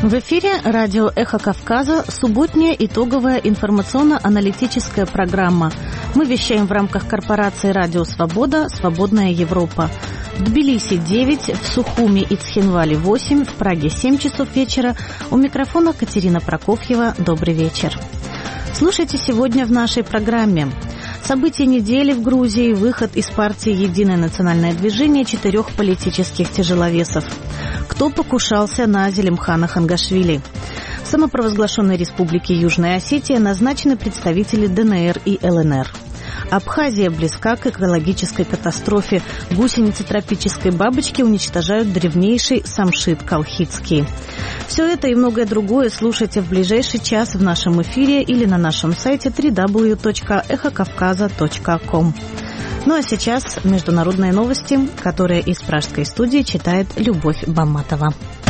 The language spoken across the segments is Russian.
В эфире радио «Эхо Кавказа» субботняя итоговая информационно-аналитическая программа. Мы вещаем в рамках корпорации «Радио Свобода. Свободная Европа». В Тбилиси 9, в Сухуми и Цхинвале 8, в Праге 7 часов вечера. У микрофона Катерина Прокофьева. Добрый вечер. Слушайте сегодня в нашей программе. События недели в Грузии, выход из партии «Единое национальное движение» 4 политических тяжеловесов. Кто покушался на Зелимхана Хангашвили? В самопровозглашенной республике Южная Осетия назначены представители ДНР и ЛНР. Абхазия близка к экологической катастрофе. Гусеницы тропической бабочки уничтожают древнейший самшит колхидский. Все это и многое другое слушайте в ближайший час в нашем эфире или на нашем сайте www.ekhokavkaza.com. Ну а сейчас международные новости, которые из пражской студии читает Любовь Баматова.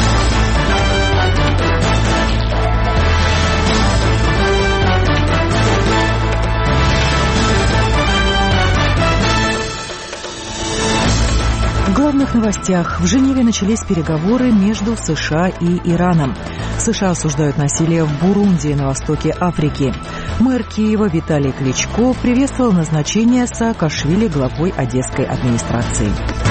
В главных новостях. В Женеве начались переговоры между США и Ираном. США осуждают насилие в Бурунди на востоке Африки. Мэр Киева Виталий Кличко приветствовал назначение Саакашвили главой Одесской администрации.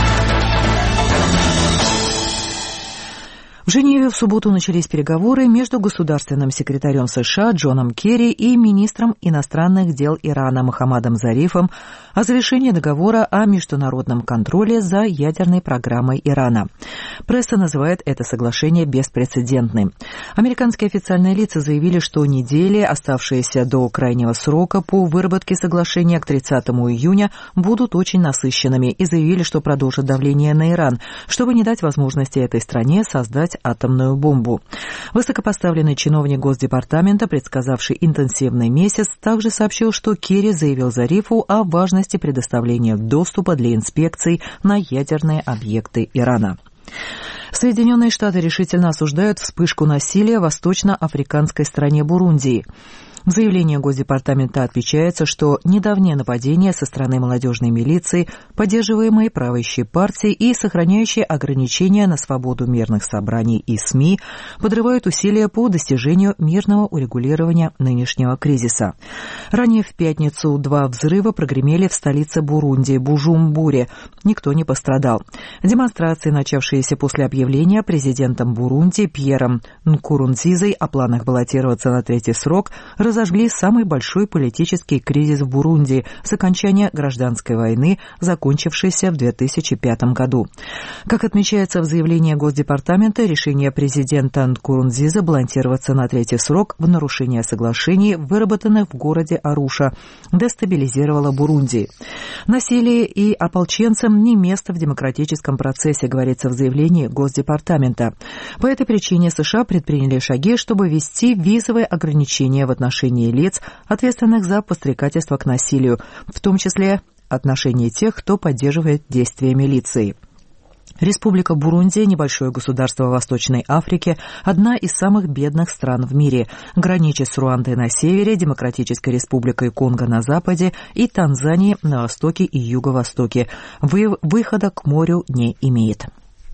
В Женеве в субботу начались переговоры между государственным секретарем США Джоном Керри и министром иностранных дел Ирана Мохаммадом Зарифом о завершении договора о международном контроле за ядерной программой Ирана. Пресса называет это соглашение беспрецедентным. Американские официальные лица заявили, что недели, оставшиеся до крайнего срока по выработке соглашения к 30 июня, будут очень насыщенными и заявили, что продолжат давление на Иран, чтобы не дать возможности этой стране создать атомную бомбу. Высокопоставленный чиновник Госдепартамента, предсказавший интенсивный месяц, также сообщил, что Керри заявил Зарифу о важности предоставления доступа для инспекций на ядерные объекты Ирана. Соединенные Штаты решительно осуждают вспышку насилия в восточноафриканской стране Бурунди. В заявлении Госдепартамента отмечается, что недавнее нападение со стороны молодежной милиции, поддерживаемой правящей партией и сохраняющей ограничения на свободу мирных собраний и СМИ, подрывают усилия по достижению мирного урегулирования нынешнего кризиса. Ранее в пятницу 2 взрыва прогремели в столице Бурунди, Бужумбуре. Никто не пострадал. Демонстрации, начавшиеся после объявления президентом Бурунди Пьером Нкурунзизой о планах баллотироваться на 3-й срок, разожгли самый большой политический кризис в Бурунди с окончания гражданской войны, закончившейся в 2005 году. Как отмечается в заявлении Госдепартамента, решение президента Нкурунзизы баллотироваться на 3-й срок в нарушение соглашений, выработанных в городе Аруша, дестабилизировало Бурунди. Насилие и ополченцам не место в демократическом процессе, говорится в заявлении Госдепартамента. По этой причине США предприняли шаги, чтобы ввести визовые ограничения в отношении лиц, ответственных за подстрекательство к насилию, в том числе отношении тех, кто поддерживает действия милиции. Республика Бурунди, небольшое государство в Восточной Африке, одна из самых бедных стран в мире, граничит с Руандой на севере, Демократической Республикой Конго на западе и Танзанией на востоке и юго-востоке. Выхода к морю не имеет.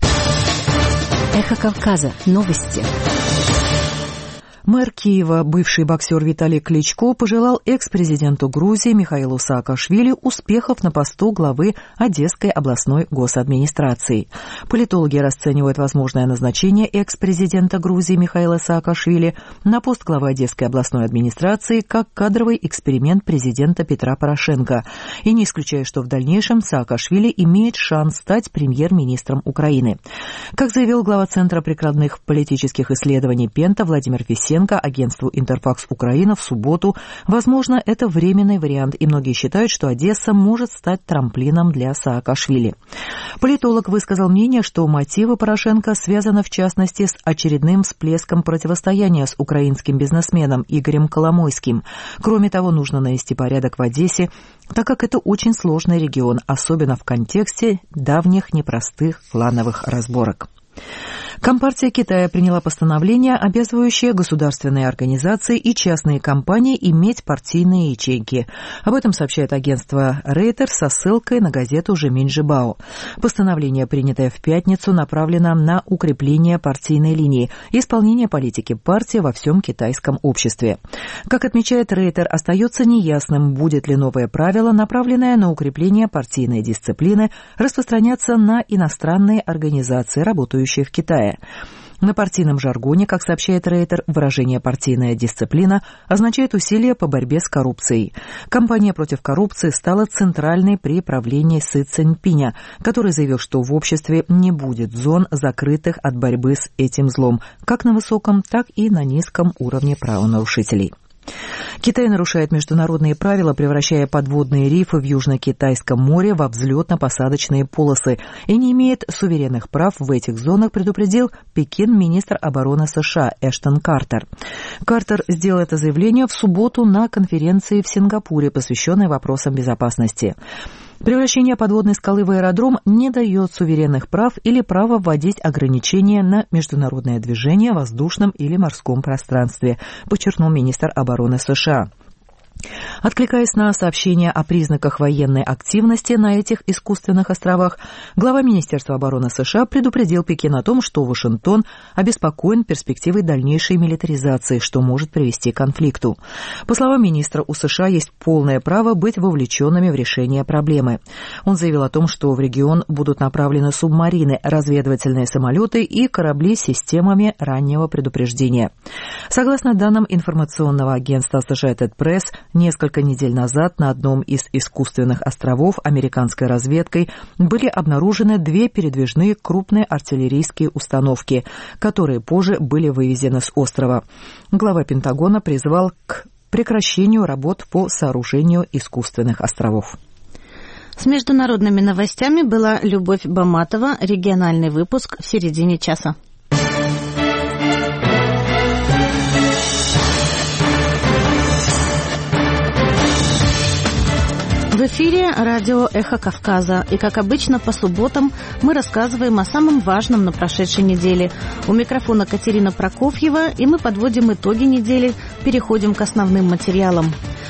Эхо Кавказа. Новости. Мэр Киева, бывший боксер Виталий Кличко, пожелал экс-президенту Грузии Михаилу Саакашвили успехов на посту главы Одесской областной госадминистрации. Политологи расценивают возможное назначение экс-президента Грузии Михаила Саакашвили на пост главы Одесской областной администрации как кадровый эксперимент президента Петра Порошенко и не исключая, что в дальнейшем Саакашвили имеет шанс стать премьер-министром Украины. Как заявил глава Центра прикладных политических исследований Пента Владимир Фисенко агентству «Интерфакс Украина» в субботу, возможно, это временный вариант, и многие считают, что Одесса может стать трамплином для Саакашвили. Политолог высказал мнение, что мотивы Порошенко связаны в частности с очередным всплеском противостояния с украинским бизнесменом Игорем Коломойским. Кроме того, нужно навести порядок в Одессе, так как это очень сложный регион, особенно в контексте давних непростых клановых разборок. Компартия Китая приняла постановление, обязывающее государственные организации и частные компании иметь партийные ячейки. Об этом сообщает агентство Рейтер со ссылкой на газету «Жеминь-Жибао». Постановление, принятое в пятницу, направлено на укрепление партийной линии и исполнение политики партии во всем китайском обществе. Как отмечает Рейтер, остается неясным, будет ли новое правило, направленное на укрепление партийной дисциплины, распространяться на иностранные организации, работающие в Китае. На партийном жаргоне, как сообщает Рейтер, выражение «партийная дисциплина» означает усилия по борьбе с коррупцией. Кампания против коррупции стала центральной при правлении Си Цзиньпиня, который заявил, что в обществе не будет зон, закрытых от борьбы с этим злом, как на высоком, так и на низком уровне правонарушителей. Китай нарушает международные правила, превращая подводные рифы в Южно-Китайском море во взлетно-посадочные полосы и не имеет суверенных прав в этих зонах, предупредил Пекин министр обороны США Эштон Картер. Картер сделал это заявление в субботу на конференции в Сингапуре, посвященной вопросам безопасности. Превращение подводной скалы в аэродром не дает суверенных прав или права вводить ограничения на международное движение в воздушном или морском пространстве, подчеркнул министр обороны США. Откликаясь на сообщения о признаках военной активности на этих искусственных островах, глава Министерства обороны США предупредил Пекин о том, что Вашингтон обеспокоен перспективой дальнейшей милитаризации, что может привести к конфликту. По словам министра, у США есть полное право быть вовлеченными в решение проблемы. Он заявил о том, что в регион будут направлены субмарины, разведывательные самолеты и корабли с системами раннего предупреждения. Согласно данным информационного агентства Associated Press, несколько недель назад на одном из искусственных островов американской разведкой были обнаружены 2 передвижные крупные артиллерийские установки, которые позже были вывезены с острова. Глава Пентагона призвал к прекращению работ по сооружению искусственных островов. С международными новостями была Любовь Баматова. Региональный выпуск в середине часа. В эфире радио «Эхо Кавказа». И, как обычно, по субботам мы рассказываем о самом важном на прошедшей неделе. У микрофона Катерина Прокофьева, и мы подводим итоги недели, переходим к основным материалам.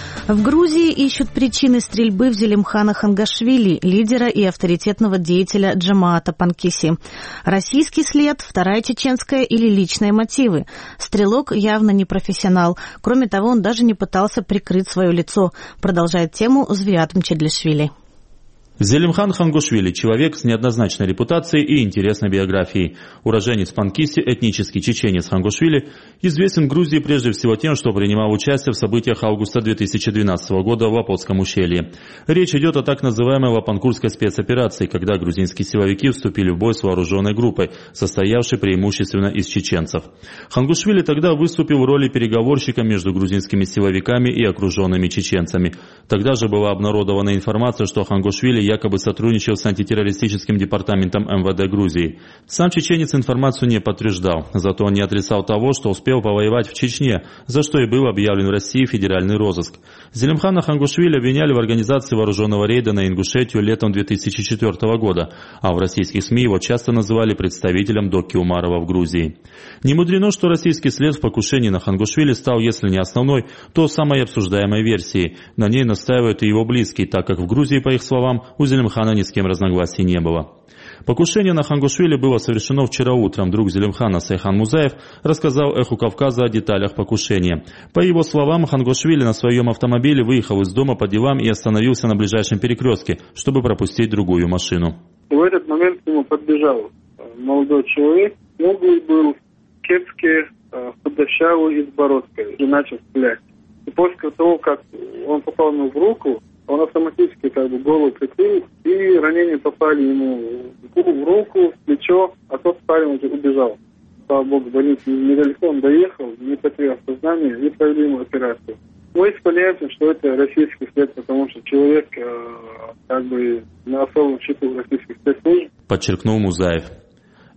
В Грузии ищут причины стрельбы в Зелимхана Хангашвили, лидера и авторитетного деятеля Джамаата Панкиси. Российский след, вторая чеченская или личные мотивы. Стрелок явно не профессионал. Кроме того, он даже не пытался прикрыть свое лицо. Продолжает тему Зверят Мчедлишвили. Зелимхан Хангушвили – человек с неоднозначной репутацией и интересной биографией. Уроженец Панкиси, этнический чеченец Хангушвили, известен в Грузии прежде всего тем, что принимал участие в событиях августа 2012 года в Лапотском ущелье. Речь идет о так называемой Лапанкурской спецоперации, когда грузинские силовики вступили в бой с вооруженной группой, состоявшей преимущественно из чеченцев. Хангушвили тогда выступил в роли переговорщика между грузинскими силовиками и окруженными чеченцами. Тогда же была обнародована информация, что Хангушвили якобы сотрудничал с антитеррористическим департаментом МВД Грузии. Сам чеченец информацию не подтверждал, зато он не отрицал того, что успел повоевать в Чечне, за что и был объявлен в России федеральный розыск. Зелимхана Хангушвили обвиняли в организации вооруженного рейда на Ингушетию летом 2004 года, а в российских СМИ его часто называли представителем Докки Умарова в Грузии. Не мудрено, что российский след в покушении на Хангушвили стал, если не основной, то самой обсуждаемой версией. На ней настаивают и его близкие, так как в Грузии, по их словам, у Зелимхана ни с кем разногласий не было. Покушение на Хангушвили было совершено вчера утром. Друг Зелимхана Сайхан Музаев рассказал «Эху Кавказа» о деталях покушения. По его словам, Хангушвили на своем автомобиле выехал из дома по делам и остановился на ближайшем перекрестке, чтобы пропустить другую машину. В этот момент к нему подбежал молодой человек, смуглый был, кепский, худощавый и с бородкой, и начал стрелять. И после того, как он попал ему в руку, он автоматически голову прикрыл, и ранения попали ему в руку, в плечо, а тот парень уже убежал. Слава богу, больница недалеко, он доехал, не потерял сознание и провели ему операцию. Мы исполняемся, что это российский след, потому что человек на особом счету российских спецслужб. Подчеркнул Музаев.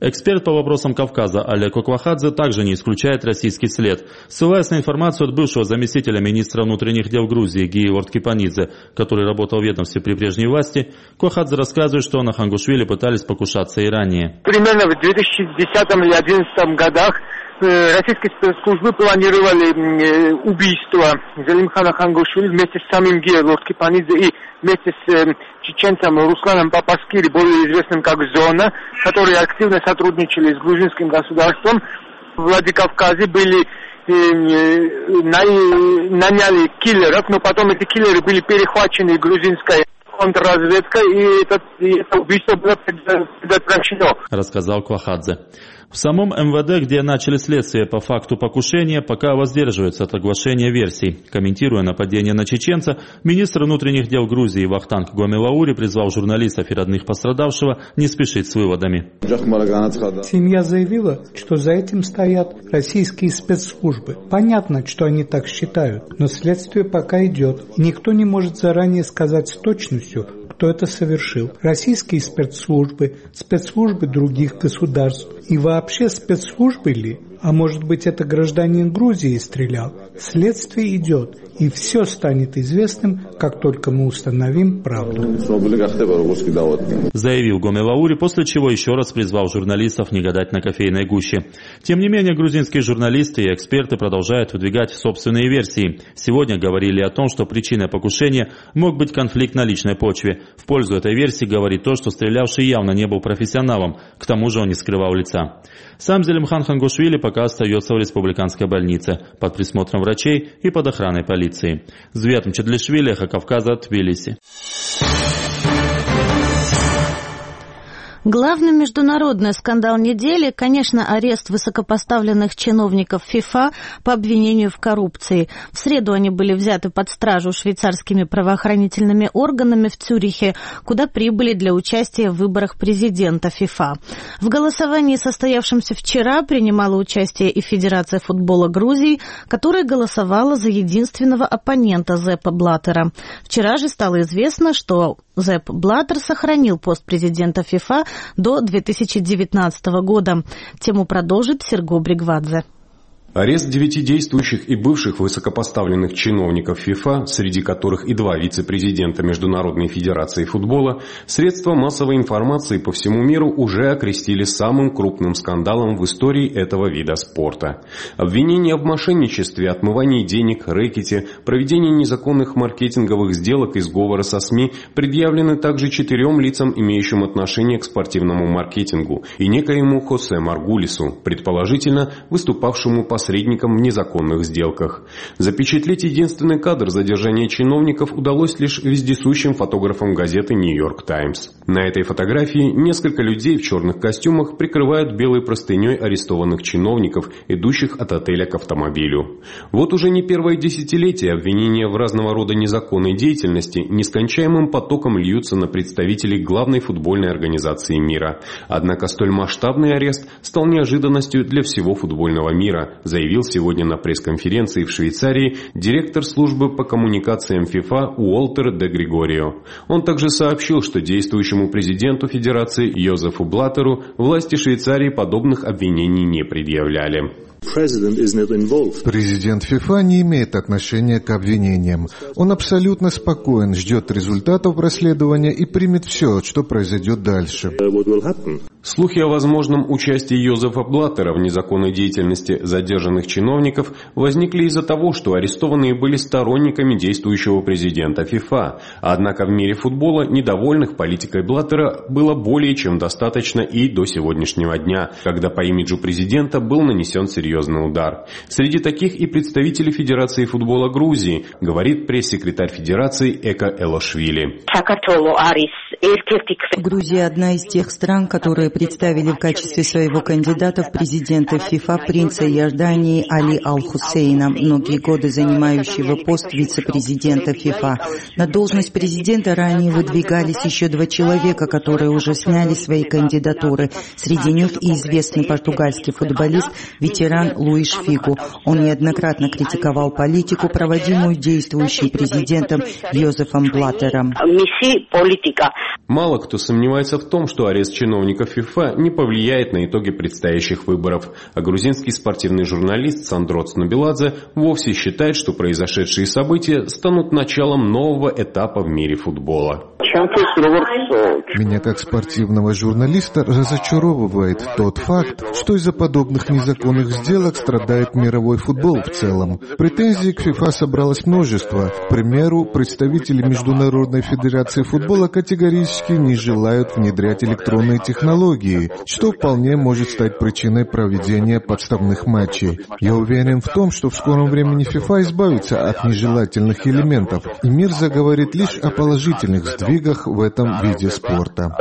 Эксперт по вопросам Кавказа Олег Оквахадзе также не исключает российский след. Ссылаясь на информацию от бывшего заместителя министра внутренних дел Грузии Гии Орткипанидзе, который работал в ведомстве при прежней власти, Оквахадзе рассказывает, что на Хангушвили пытались покушаться и ранее. Примерно в 2010 или 2011 годах российские спецслужбы планировали убийство Зелимхана Хангушвили вместе с самим Гией Орткипанидзе и вместе с чеченцем Русланом Папаскири, более известным как Зона, которые активно сотрудничали с грузинским государством. В Владикавказе наняли киллеров, но потом эти киллеры были перехвачены грузинской контрразведкой, и это убийство было предотвращено, рассказал Квахадзе. В самом МВД, где начали следствие по факту покушения, пока воздерживаются от оглашения версий. Комментируя нападение на чеченца, министр внутренних дел Грузии Вахтанг Гомелаури призвал журналистов и родных пострадавшего не спешить с выводами. Семья заявила, что за этим стоят российские спецслужбы. Понятно, что они так считают, но следствие пока идет. Никто не может заранее сказать с точностью, кто это совершил. Российские спецслужбы других государств и вообще спецслужбы ли? А может быть, это гражданин Грузии стрелял? Следствие идет, и все станет известным, как только мы установим правду. Заявил Гомелаури, после чего еще раз призвал журналистов не гадать на кофейной гуще. Тем не менее, грузинские журналисты и эксперты продолжают выдвигать собственные версии. Сегодня говорили о том, что причиной покушения мог быть конфликт на личной почве. В пользу этой версии говорит то, что стрелявший явно не был профессионалом, к тому же он не скрывал лица. Сам Зелимхан Хангушвили пока остается в республиканской больнице под присмотром врачей и под охраной полиции. Звят Мчедлишвили, Эхо Кавказа, Тбилиси. Главный международный скандал недели, конечно, арест высокопоставленных чиновников ФИФА по обвинению в коррупции. В среду они были взяты под стражу швейцарскими правоохранительными органами в Цюрихе, куда прибыли для участия в выборах президента ФИФА. В голосовании, состоявшемся вчера, принимала участие и Федерация футбола Грузии, которая голосовала за единственного оппонента Зеппа Блаттера. Вчера же стало известно, что Зепп Блаттер сохранил пост президента ФИФА до 2019 года. Тему продолжит Серго Бригвадзе. Арест 9 действующих и бывших высокопоставленных чиновников ФИФА, среди которых и 2 вице-президента Международной федерации футбола, средства массовой информации по всему миру уже окрестили самым крупным скандалом в истории этого вида спорта. Обвинения в мошенничестве, отмывании денег, рэкете, проведении незаконных маркетинговых сделок и сговора со СМИ предъявлены также 4 лицам, имеющим отношение к спортивному маркетингу, и некоему Хосе Маргулису, предположительно выступавшему посредником в незаконных сделках. Запечатлеть единственный кадр задержания чиновников удалось лишь вездесущим фотографам газеты «Нью-Йорк Таймс». На этой фотографии несколько людей в черных костюмах прикрывают белой простыней арестованных чиновников, идущих от отеля к автомобилю. Вот уже не первое десятилетие обвинения в разного рода незаконной деятельности нескончаемым потоком льются на представителей главной футбольной организации мира. Однако столь масштабный арест стал неожиданностью для всего футбольного мира, заявил сегодня на пресс-конференции в Швейцарии директор службы по коммуникациям ФИФА Уолтер де Григорио. Он также сообщил, что действующему президенту Федерации Йозефу Блаттеру власти Швейцарии подобных обвинений не предъявляли. Президент ФИФА не имеет отношения к обвинениям. Он абсолютно спокоен, ждет результатов расследования и примет все, что произойдет дальше. Слухи о возможном участии Йозефа Блаттера в незаконной деятельности задержанных чиновников возникли из-за того, что арестованные были сторонниками действующего президента ФИФА. Однако в мире футбола недовольных политикой Блаттера было более чем достаточно и до сегодняшнего дня, когда по имиджу президента был нанесен серьезный удар. Среди таких и представители Федерации футбола Грузии, говорит пресс-секретарь Федерации Эка Элошвили. Грузия одна из тех стран, которые представили в качестве своего кандидата в президенты ФИФА принца Иордании Али Аль-Хусейна, многие годы занимающего пост вице-президента ФИФА. На должность президента ранее выдвигались еще 2 человека, которые уже сняли свои кандидатуры. Среди них и известный португальский футболист, ветеран Луиш Фигу. Он неоднократно критиковал политику, проводимую действующим президентом Йозефом Блаттером. Мало кто сомневается в том, что арест чиновников ФИФА не повлияет на итоги предстоящих выборов, а грузинский спортивный журналист Сандроц Набеладзе вовсе считает, что произошедшие события станут началом нового этапа в мире футбола. Меня как спортивного журналиста разочаровывает тот факт, что из-за подобных незаконных сделок страдает мировой футбол в целом. Претензий к ФИФА собралось множество. К примеру, представители Международной федерации футбола категорически не желают внедрять электронные технологии, что вполне может стать причиной проведения подставных матчей. Я уверен в том, что в скором времени ФИФА избавится от нежелательных элементов, и мир заговорит лишь о положительных сдвигах в этом виде спорта.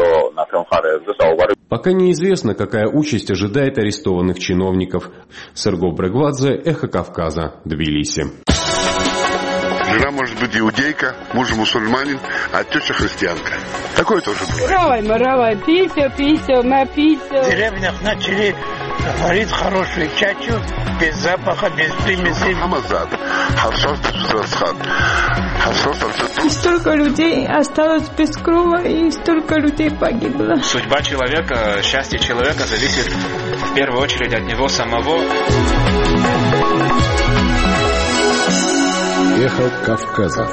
Пока неизвестно, какая участь ожидает арестованных чиновников. Серго Брегвадзе, Эхо Кавказа, Тбилиси. Жена может быть иудейка, муж мусульманин, а теща христианка. Такое тоже бывает. Равай, пися, напися. В деревнях начали варить хорошую чачу, без запаха, без примесей. Хамазад, харшос Ташрасхан. И столько людей осталось без крова, и столько людей погибло. Судьба человека, счастье человека зависит в первую очередь от него самого. Эхо Кавказа.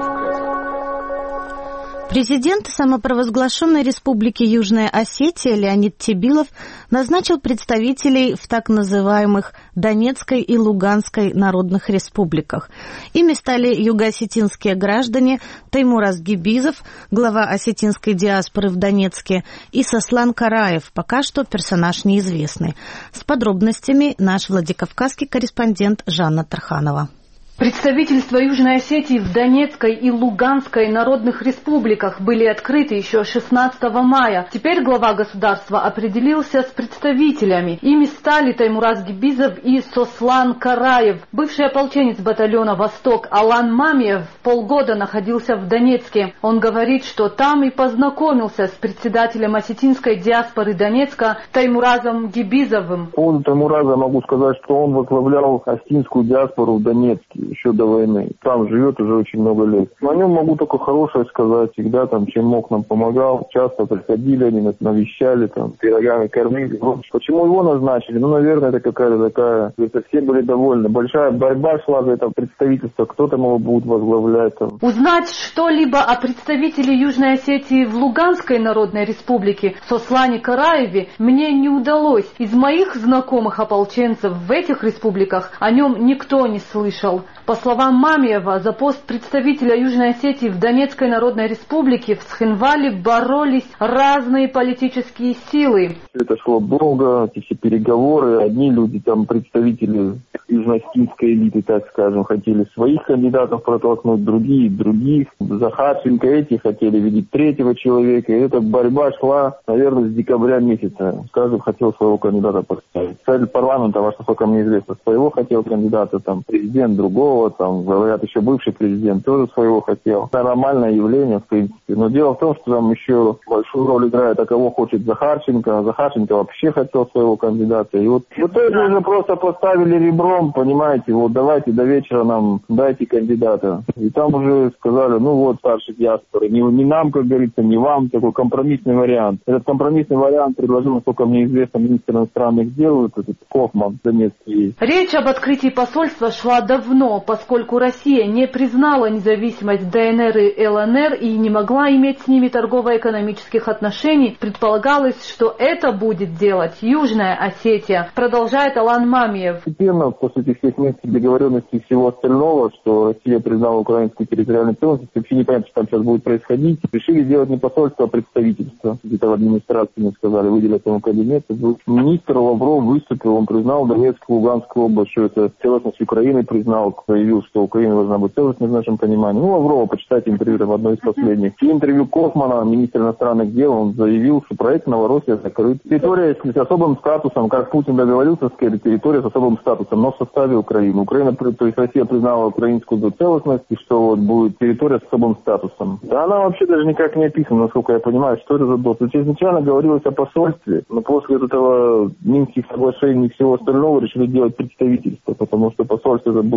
Президент самопровозглашенной Республики Южная Осетия Леонид Тебилов назначил представителей в так называемых Донецкой и Луганской народных республиках. Ими стали юго-осетинские граждане Таймураз Гибизов, глава осетинской диаспоры в Донецке, и Сослан Караев, пока что персонаж неизвестный. С подробностями наш владикавказский корреспондент Жанна Тарханова. Представительства Южной Осетии в Донецкой и Луганской народных республиках были открыты еще 16 мая. Теперь глава государства определился с представителями. Ими стали Таймураз Гибизов и Сослан Караев. Бывший ополченец батальона «Восток» Алан Мамиев полгода находился в Донецке. Он говорит, что там и познакомился с председателем осетинской диаспоры Донецка Таймуразом Гибизовым. По Таймураза могу сказать, что он возглавлял осетинскую диаспору в Донецке еще до войны. Там живет уже очень много лет. О нем могу только хорошее сказать. Всегда там, чем мог, нам помогал. Часто приходили, они нас навещали, там, пирогами кормили. Почему его назначили? Ну, наверное, это какая-то такая... Все были довольны. Большая борьба шла за это представительство. Кто там его будет возглавлять. Там. Узнать что-либо о представителе Южной Осетии в Луганской Народной Республике Сослане Караеве мне не удалось. Из моих знакомых ополченцев в этих республиках о нем никто не слышал. По словам Мамиева, за пост представителя Южной Осетии в Донецкой Народной Республике в Схинвале боролись разные политические силы. Это шло долго, эти все переговоры. Одни люди, там представители южно-осетинской элиты, так скажем, хотели своих кандидатов протолкнуть, других. Захарченко эти хотели видеть третьего человека. И эта борьба шла, наверное, с декабря месяца. Каждый хотел своего кандидата поставить. Председатель парламента, во что сколько мне известно, своего хотел кандидата, там президент другого, там, говорят, еще бывший президент тоже своего хотел. Это нормальное явление, в принципе. Но дело в том, что там еще большую роль играет, а кого хочет Захарченко. А Захарченко вообще хотел своего кандидата. И вот в итоге уже просто поставили ребром, понимаете, вот давайте до вечера нам дайте кандидата. И там уже сказали, ну вот, старший диаспоры, не нам, как говорится, не вам, такой компромиссный вариант. Этот компромиссный вариант предложил, насколько мне известно, министр иностранных дел, этот Кофман, Донецкий. Речь об открытии посольства шла давно, поскольку Россия не признала независимость ДНР и ЛНР и не могла иметь с ними торгово-экономических отношений, предполагалось, что это будет делать Южная Осетия, продолжает Алан Мамиев. Постепенно, после этих всех минских договоренностей и всего остального, что Россия признала украинскую территориальную целостность, вообще непонятно, что там сейчас будет происходить, решили сделать не посольство, а представительство. Где-то в администрации мне сказали, выделят ему кабинет. Министр Лавров выступил, он признал Донецкую, Луганскую область, что это целостность Украины признал, заявил, что Украина должна быть целостной в нашем понимании. Ну, Лаврова, почитайте интервью, это в одной из последних. В интервью Кофмана, министра иностранных дел, он заявил, что проект Новороссия закрыт. Территория с особым статусом, как Путин договорился, территория с особым статусом, но в составе Украины. Украина, то есть Россия признала украинскую целостность, и что вот будет территория с особым статусом. Да она вообще даже никак не описана, насколько я понимаю, что это за доступ. Изначально говорилось о посольстве, но после этого Минских соглашений и всего остального решили делать представительство, потому что посольство это будет нарушение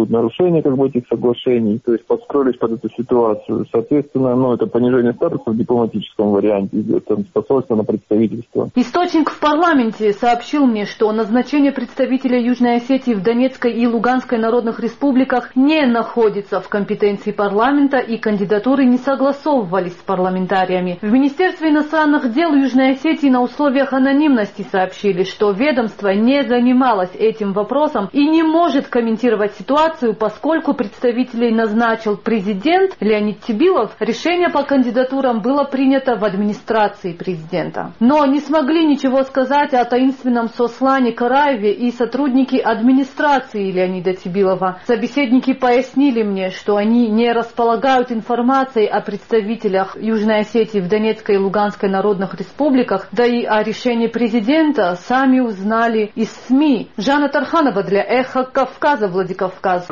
нарушение этих соглашений, то есть подстроились под эту ситуацию. Соответственно, это понижение статуса в дипломатическом варианте, посольство на представительство. Источник в парламенте сообщил мне, что назначение представителя Южной Осетии в Донецкой и Луганской народных республиках не находится в компетенции парламента, и кандидатуры не согласовывались с парламентариями. В Министерстве иностранных дел Южной Осетии на условиях анонимности сообщили, что ведомство не занималось этим вопросом и не может комментировать ситуацию, поскольку представителей назначил президент Леонид Тибилов. Решение по кандидатурам было принято в администрации президента. Но не смогли ничего сказать о таинственном Сослане Караеве и сотрудники администрации Леонида Тибилова. Собеседники пояснили мне, что они не располагают информацией о представителях Южной Осетии в Донецкой и Луганской народных республиках, да и о решении президента сами узнали из СМИ. Жанна Тарханова для «Эхо Кавказа», Владикавказ.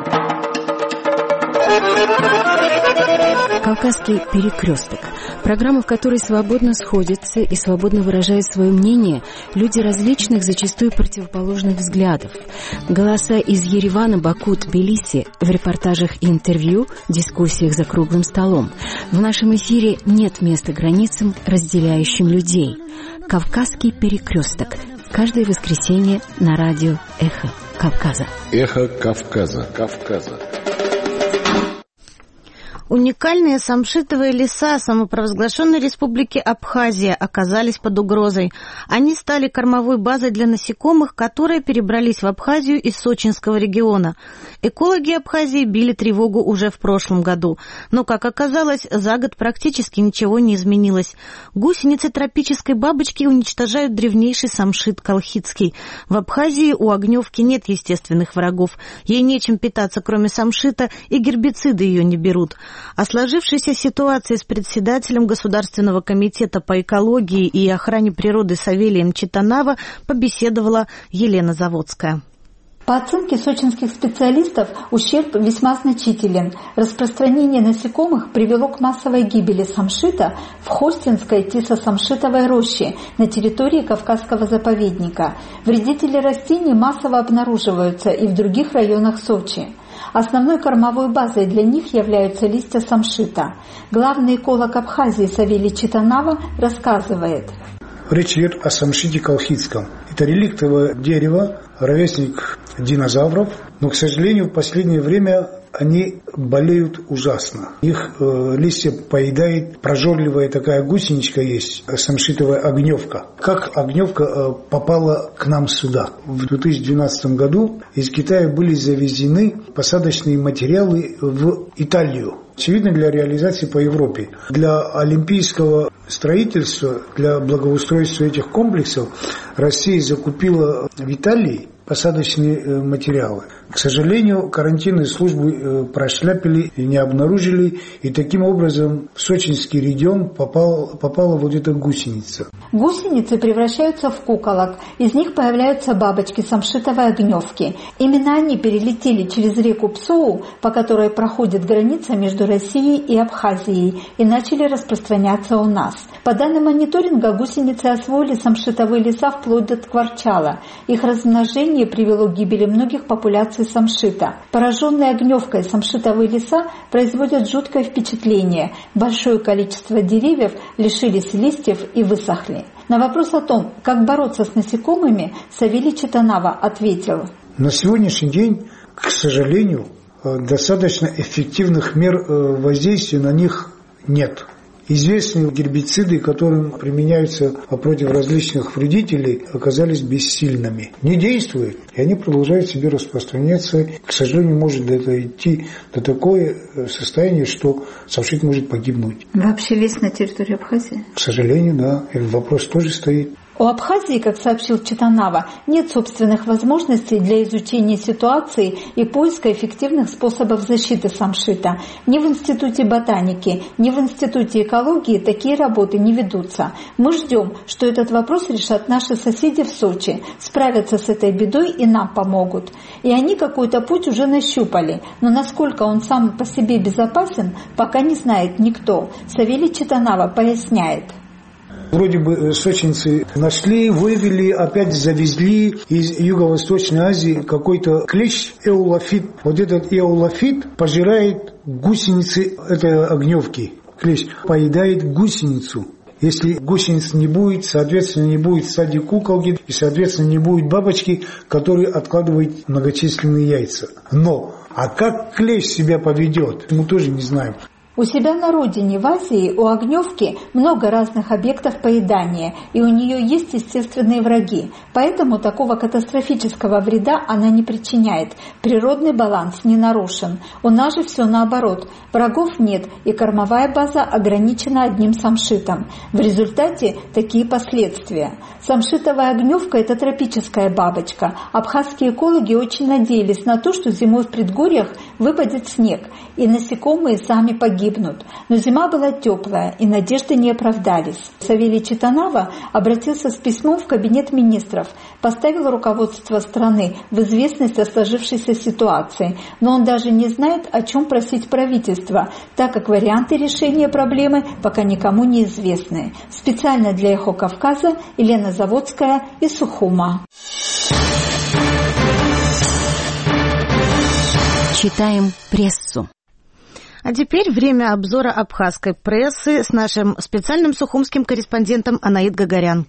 «Кавказский перекресток». Программа, в которой свободно сходятся и свободно выражают свое мнение люди различных, зачастую противоположных взглядов. Голоса из Еревана, Баку, Тбилиси в репортажах и интервью, дискуссиях за круглым столом. В нашем эфире нет места границам, разделяющим людей. «Кавказский перекресток». Каждое воскресенье на радио «Эхо Кавказа». «Эхо Кавказа». Уникальные самшитовые леса самопровозглашенной республики Абхазия оказались под угрозой. Они стали кормовой базой для насекомых, которые перебрались в Абхазию из Сочинского региона. Экологи Абхазии били тревогу уже в прошлом году. Но, как оказалось, за год практически ничего не изменилось. Гусеницы тропической бабочки уничтожают древнейший самшит колхидский. В Абхазии у огневки нет естественных врагов. Ей нечем питаться, кроме самшита, и гербициды ее не берут. О сложившейся ситуации с председателем Государственного комитета по экологии и охране природы Савелием Читанава побеседовала Елена Заводская. По оценке сочинских специалистов, ущерб весьма значителен. Распространение насекомых привело к массовой гибели самшита в Хостинской тисо-самшитовой роще на территории Кавказского заповедника. Вредители растений массово обнаруживаются и в других районах Сочи. Основной кормовой базой для них являются листья самшита. Главный эколог Абхазии Савелий Читанава рассказывает. Речь идет о самшите колхидском. Это реликтовое дерево, ровесник динозавров, но, к сожалению, в последнее время они болеют ужасно. Их листья поедает прожорливая такая гусеничка есть, самшитовая огневка. Как огневка попала к нам сюда? В 2012 году из Китая были завезены посадочные материалы в Италию. Очевидно, для реализации по Европе. Для олимпийского строительства, для благоустройства этих комплексов Россия закупила в Италии посадочные материалы. К сожалению, карантинные службы прошляпили и не обнаружили, и таким образом в сочинский регион попала вот эта гусеница. Гусеницы превращаются в куколок, из них появляются бабочки самшитовой огневки. Именно они перелетели через реку Псоу, по которой проходит граница между Россией и Абхазией, и начали распространяться у нас. По данным мониторинга, гусеницы освоили самшитовые леса вплоть до Ткварчала. Их размножение привело к гибели многих популяций самшита. Пораженные огневкой самшитовые леса производят жуткое впечатление. Большое количество деревьев лишились листьев и высохли. На вопрос о том, как бороться с насекомыми, Савелий Читанава ответил. На сегодняшний день, к сожалению, достаточно эффективных мер воздействия на них нет. Известные гербициды, которые применяются против различных вредителей, оказались бессильными. Не действуют, и они продолжают себе распространяться. К сожалению, может это идти до такое состояние, что самшит может погибнуть. Вообще весь на территории Абхазии? К сожалению, да. Этот вопрос тоже стоит. У Абхазии, как сообщил Читанава, нет собственных возможностей для изучения ситуации и поиска эффективных способов защиты самшита. Ни в Институте ботаники, ни в Институте экологии такие работы не ведутся. Мы ждем, что этот вопрос решат наши соседи в Сочи, справятся с этой бедой и нам помогут. И они какой-то путь уже нащупали, но насколько он сам по себе безопасен, пока не знает никто. Савелий Читанава поясняет. Вроде бы сочинцы нашли, вывели, опять завезли из Юго-Восточной Азии какой-то клещ эулофит. Вот этот эулофит пожирает гусеницы этой огневки. Клещ поедает гусеницу. Если гусениц не будет, соответственно, не будет стадии куколки, и, соответственно, не будет бабочки, которые откладывают многочисленные яйца. Но, а как клещ себя поведет, мы тоже не знаем. У себя на родине, в Азии, у огневки много разных объектов поедания, и у нее есть естественные враги. Поэтому такого катастрофического вреда она не причиняет. Природный баланс не нарушен. У нас же все наоборот. Врагов нет, и кормовая база ограничена одним самшитом. В результате такие последствия. Самшитовая огневка – это тропическая бабочка. Абхазские экологи очень надеялись на то, что зимой в предгорьях выпадет снег, и насекомые сами погибнут. Но зима была теплая, и надежды не оправдались. Савелий Читанава обратился с письмом в кабинет министров, поставил руководство страны в известность о сложившейся ситуации, но он даже не знает, о чем просить правительство, так как варианты решения проблемы пока никому не известны. Специально для «Эхо Кавказа» Елена Заводская из Сухума. Читаем прессу. А теперь время обзора абхазской прессы с нашим специальным сухумским корреспондентом Анаит Гагарян.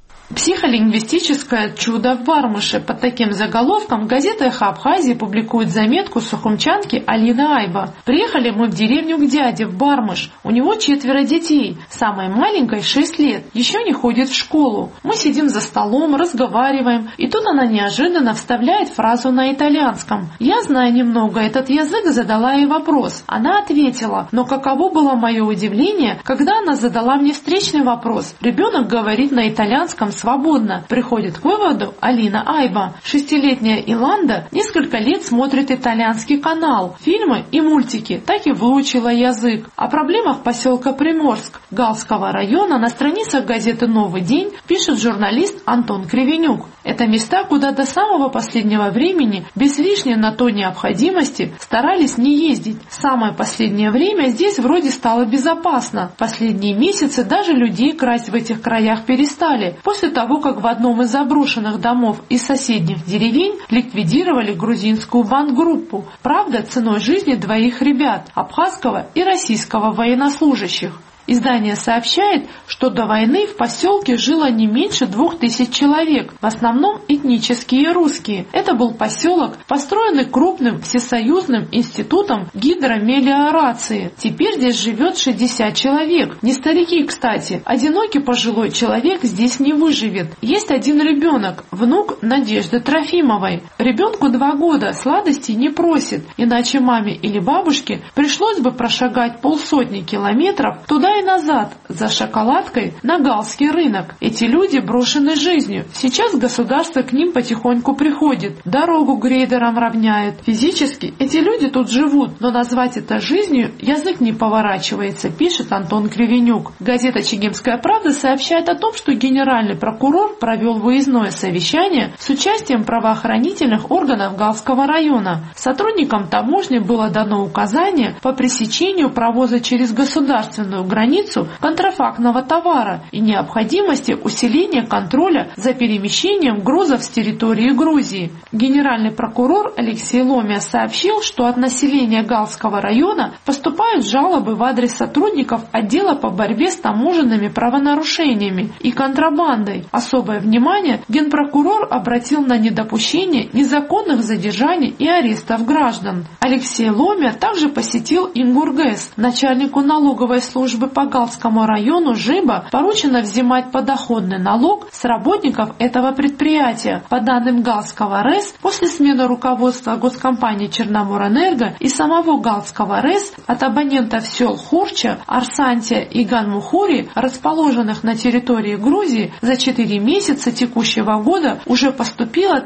Психолингвистическое чудо в Бармыше. Под таким заголовком газета «Эхо Абхазии» публикует заметку сухумчанки Алины Айба. «Приехали мы в деревню к дяде в Бармыш. У него 4 детей. Самой маленькой 6 лет. Еще не ходит в школу. Мы сидим за столом, разговариваем. И тут она неожиданно вставляет фразу на итальянском. Я, зная немного этот язык, задала ей вопрос. Она ответила. Но каково было мое удивление, когда она задала мне встречный вопрос. Ребенок говорит на итальянском свободно. Приходит к выводу Алина Айба. 6-летняя Иланда несколько лет смотрит итальянский канал, фильмы и мультики, так и выучила язык. О проблемах поселка Приморск Галского района на страницах газеты «Новый день» пишет журналист Антон Кривенюк. Это места, куда до самого последнего времени, без лишней на то необходимости, старались не ездить. В самое последнее время здесь вроде стало безопасно. Последние месяцы даже людей красть в этих краях перестали, после того, как в одном из заброшенных домов из соседних деревень ликвидировали грузинскую бандгруппу. Правда, ценой жизни 2 ребят, абхазского и российского военнослужащих. Издание сообщает, что до войны в поселке жило не меньше 2000 человек, в основном этнические русские. Это был поселок, построенный крупным всесоюзным институтом гидромелиорации. Теперь здесь живет 60 человек. Не старики, кстати. Одинокий пожилой человек здесь не выживет. Есть один ребенок, внук Надежды Трофимовой. Ребенку 2 года, сладостей не просит, иначе маме или бабушке пришлось бы прошагать 50 километров туда и назад за шоколадкой на Галский рынок. Эти люди брошены жизнью. Сейчас государство к ним потихоньку приходит, дорогу грейдерам равняет. Физически эти люди тут живут, но назвать это жизнью язык не поворачивается, пишет Антон Кривенюк. Газета «Чегемская правда» сообщает о том, что генеральный прокурор провел выездное совещание с участием правоохранительных органов Галского района. Сотрудникам таможни было дано указание по пресечению провоза через государственную границу контрафактного товара и необходимости усиления контроля за перемещением грузов с территории Грузии. Генеральный прокурор Алексей Ломия сообщил, что от населения Галского района поступают жалобы в адрес сотрудников отдела по борьбе с таможенными правонарушениями и контрабандой. Особое внимание генпрокурор обратил на недопущение незаконных задержаний и арестов граждан. Алексей Ломия также посетил Ингургэс. Начальнику налоговой службы по Галскому району Жиба поручено взимать подоходный налог с работников этого предприятия. По данным Галского РЭС, после смены руководства госкомпании Черноморэнерго и самого Галского РЭС от абонентов сел Хурча, Арсантия и Ганмухури, расположенных на территории Грузии, за 4 месяца текущего года уже поступило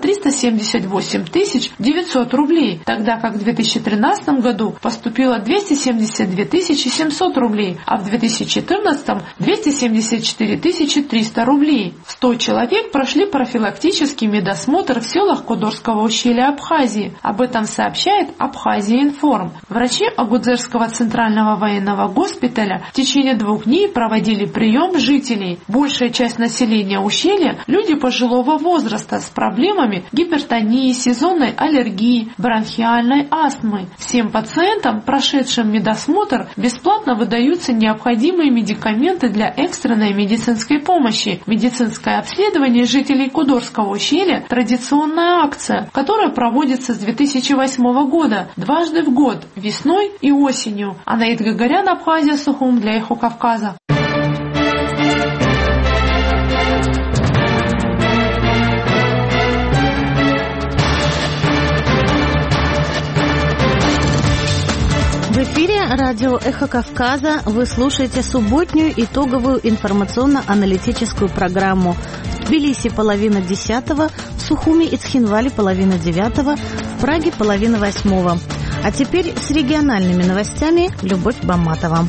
378 900 рублей, тогда как в 2013 году поступило 272 700 рублей, а в 2014 274 300 рублей. 100 человек прошли профилактический медосмотр в селах Кодорского ущелья Абхазии. Об этом сообщает Абхазия-Информ. Врачи Агудзерского центрального военного госпиталя в течение 2 дней проводили прием жителей. Большая часть населения ущелья – люди пожилого возраста с проблемами гипертонии, сезонной аллергии, бронхиальной астмы. Всем пациентам, прошедшим медосмотр, бесплатно выдаются необходимые медикаменты для экстренной медицинской помощи. Медицинское обследование жителей Кодорского ущелья – традиционная акция, которая проводится с 2008 года дважды в год – весной и осенью. Анаит Гагарян, Абхазия, Сухум для Эхо Кавказа. В эфире радио «Эхо Кавказа». Вы слушаете субботнюю итоговую информационно-аналитическую программу. В Тбилиси 9:30, в Сухуми и Цхинвале 9:30, в Праге 7:30. А теперь с региональными новостями Любовь Баматова.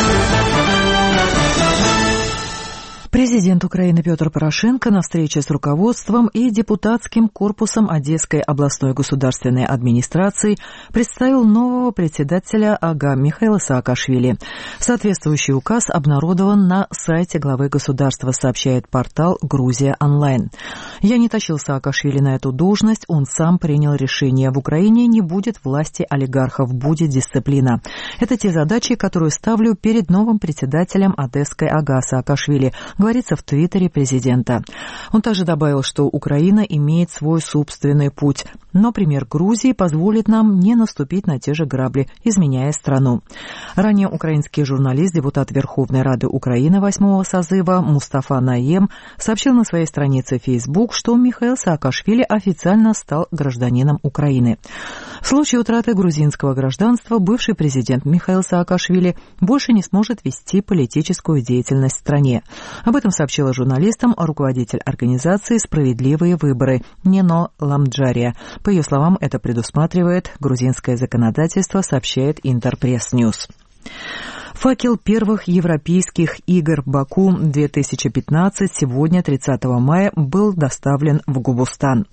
Президент Украины Петр Порошенко на встрече с руководством и депутатским корпусом Одесской областной государственной администрации представил нового председателя АГА Михаила Саакашвили. Соответствующий указ обнародован на сайте главы государства, сообщает портал «Грузия онлайн». «Я не тащил Саакашвили на эту должность, он сам принял решение. В Украине не будет власти олигархов, будет дисциплина. Это те задачи, которые ставлю перед новым председателем Одесской АГА Саакашвили», говорится в твиттере президента. Он также добавил, что Украина имеет свой собственный путь, но пример Грузии позволит нам не наступить на те же грабли, изменяя страну. Ранее украинский журналист, депутат Верховной Рады Украины 8-го созыва Мустафа Наем сообщил на своей странице Facebook, что Михаил Саакашвили официально стал гражданином Украины. В случае утраты грузинского гражданства бывший президент Михаил Саакашвили больше не сможет вести политическую деятельность в стране. Об этом сообщила журналистам руководитель организации «Справедливые выборы» Нино Ламджария. По ее словам, это предусматривает грузинское законодательство, сообщает Интерпресс-Ньюс. Факел первых европейских игр Баку-2015 сегодня, 30 мая, был доставлен в Гобустан.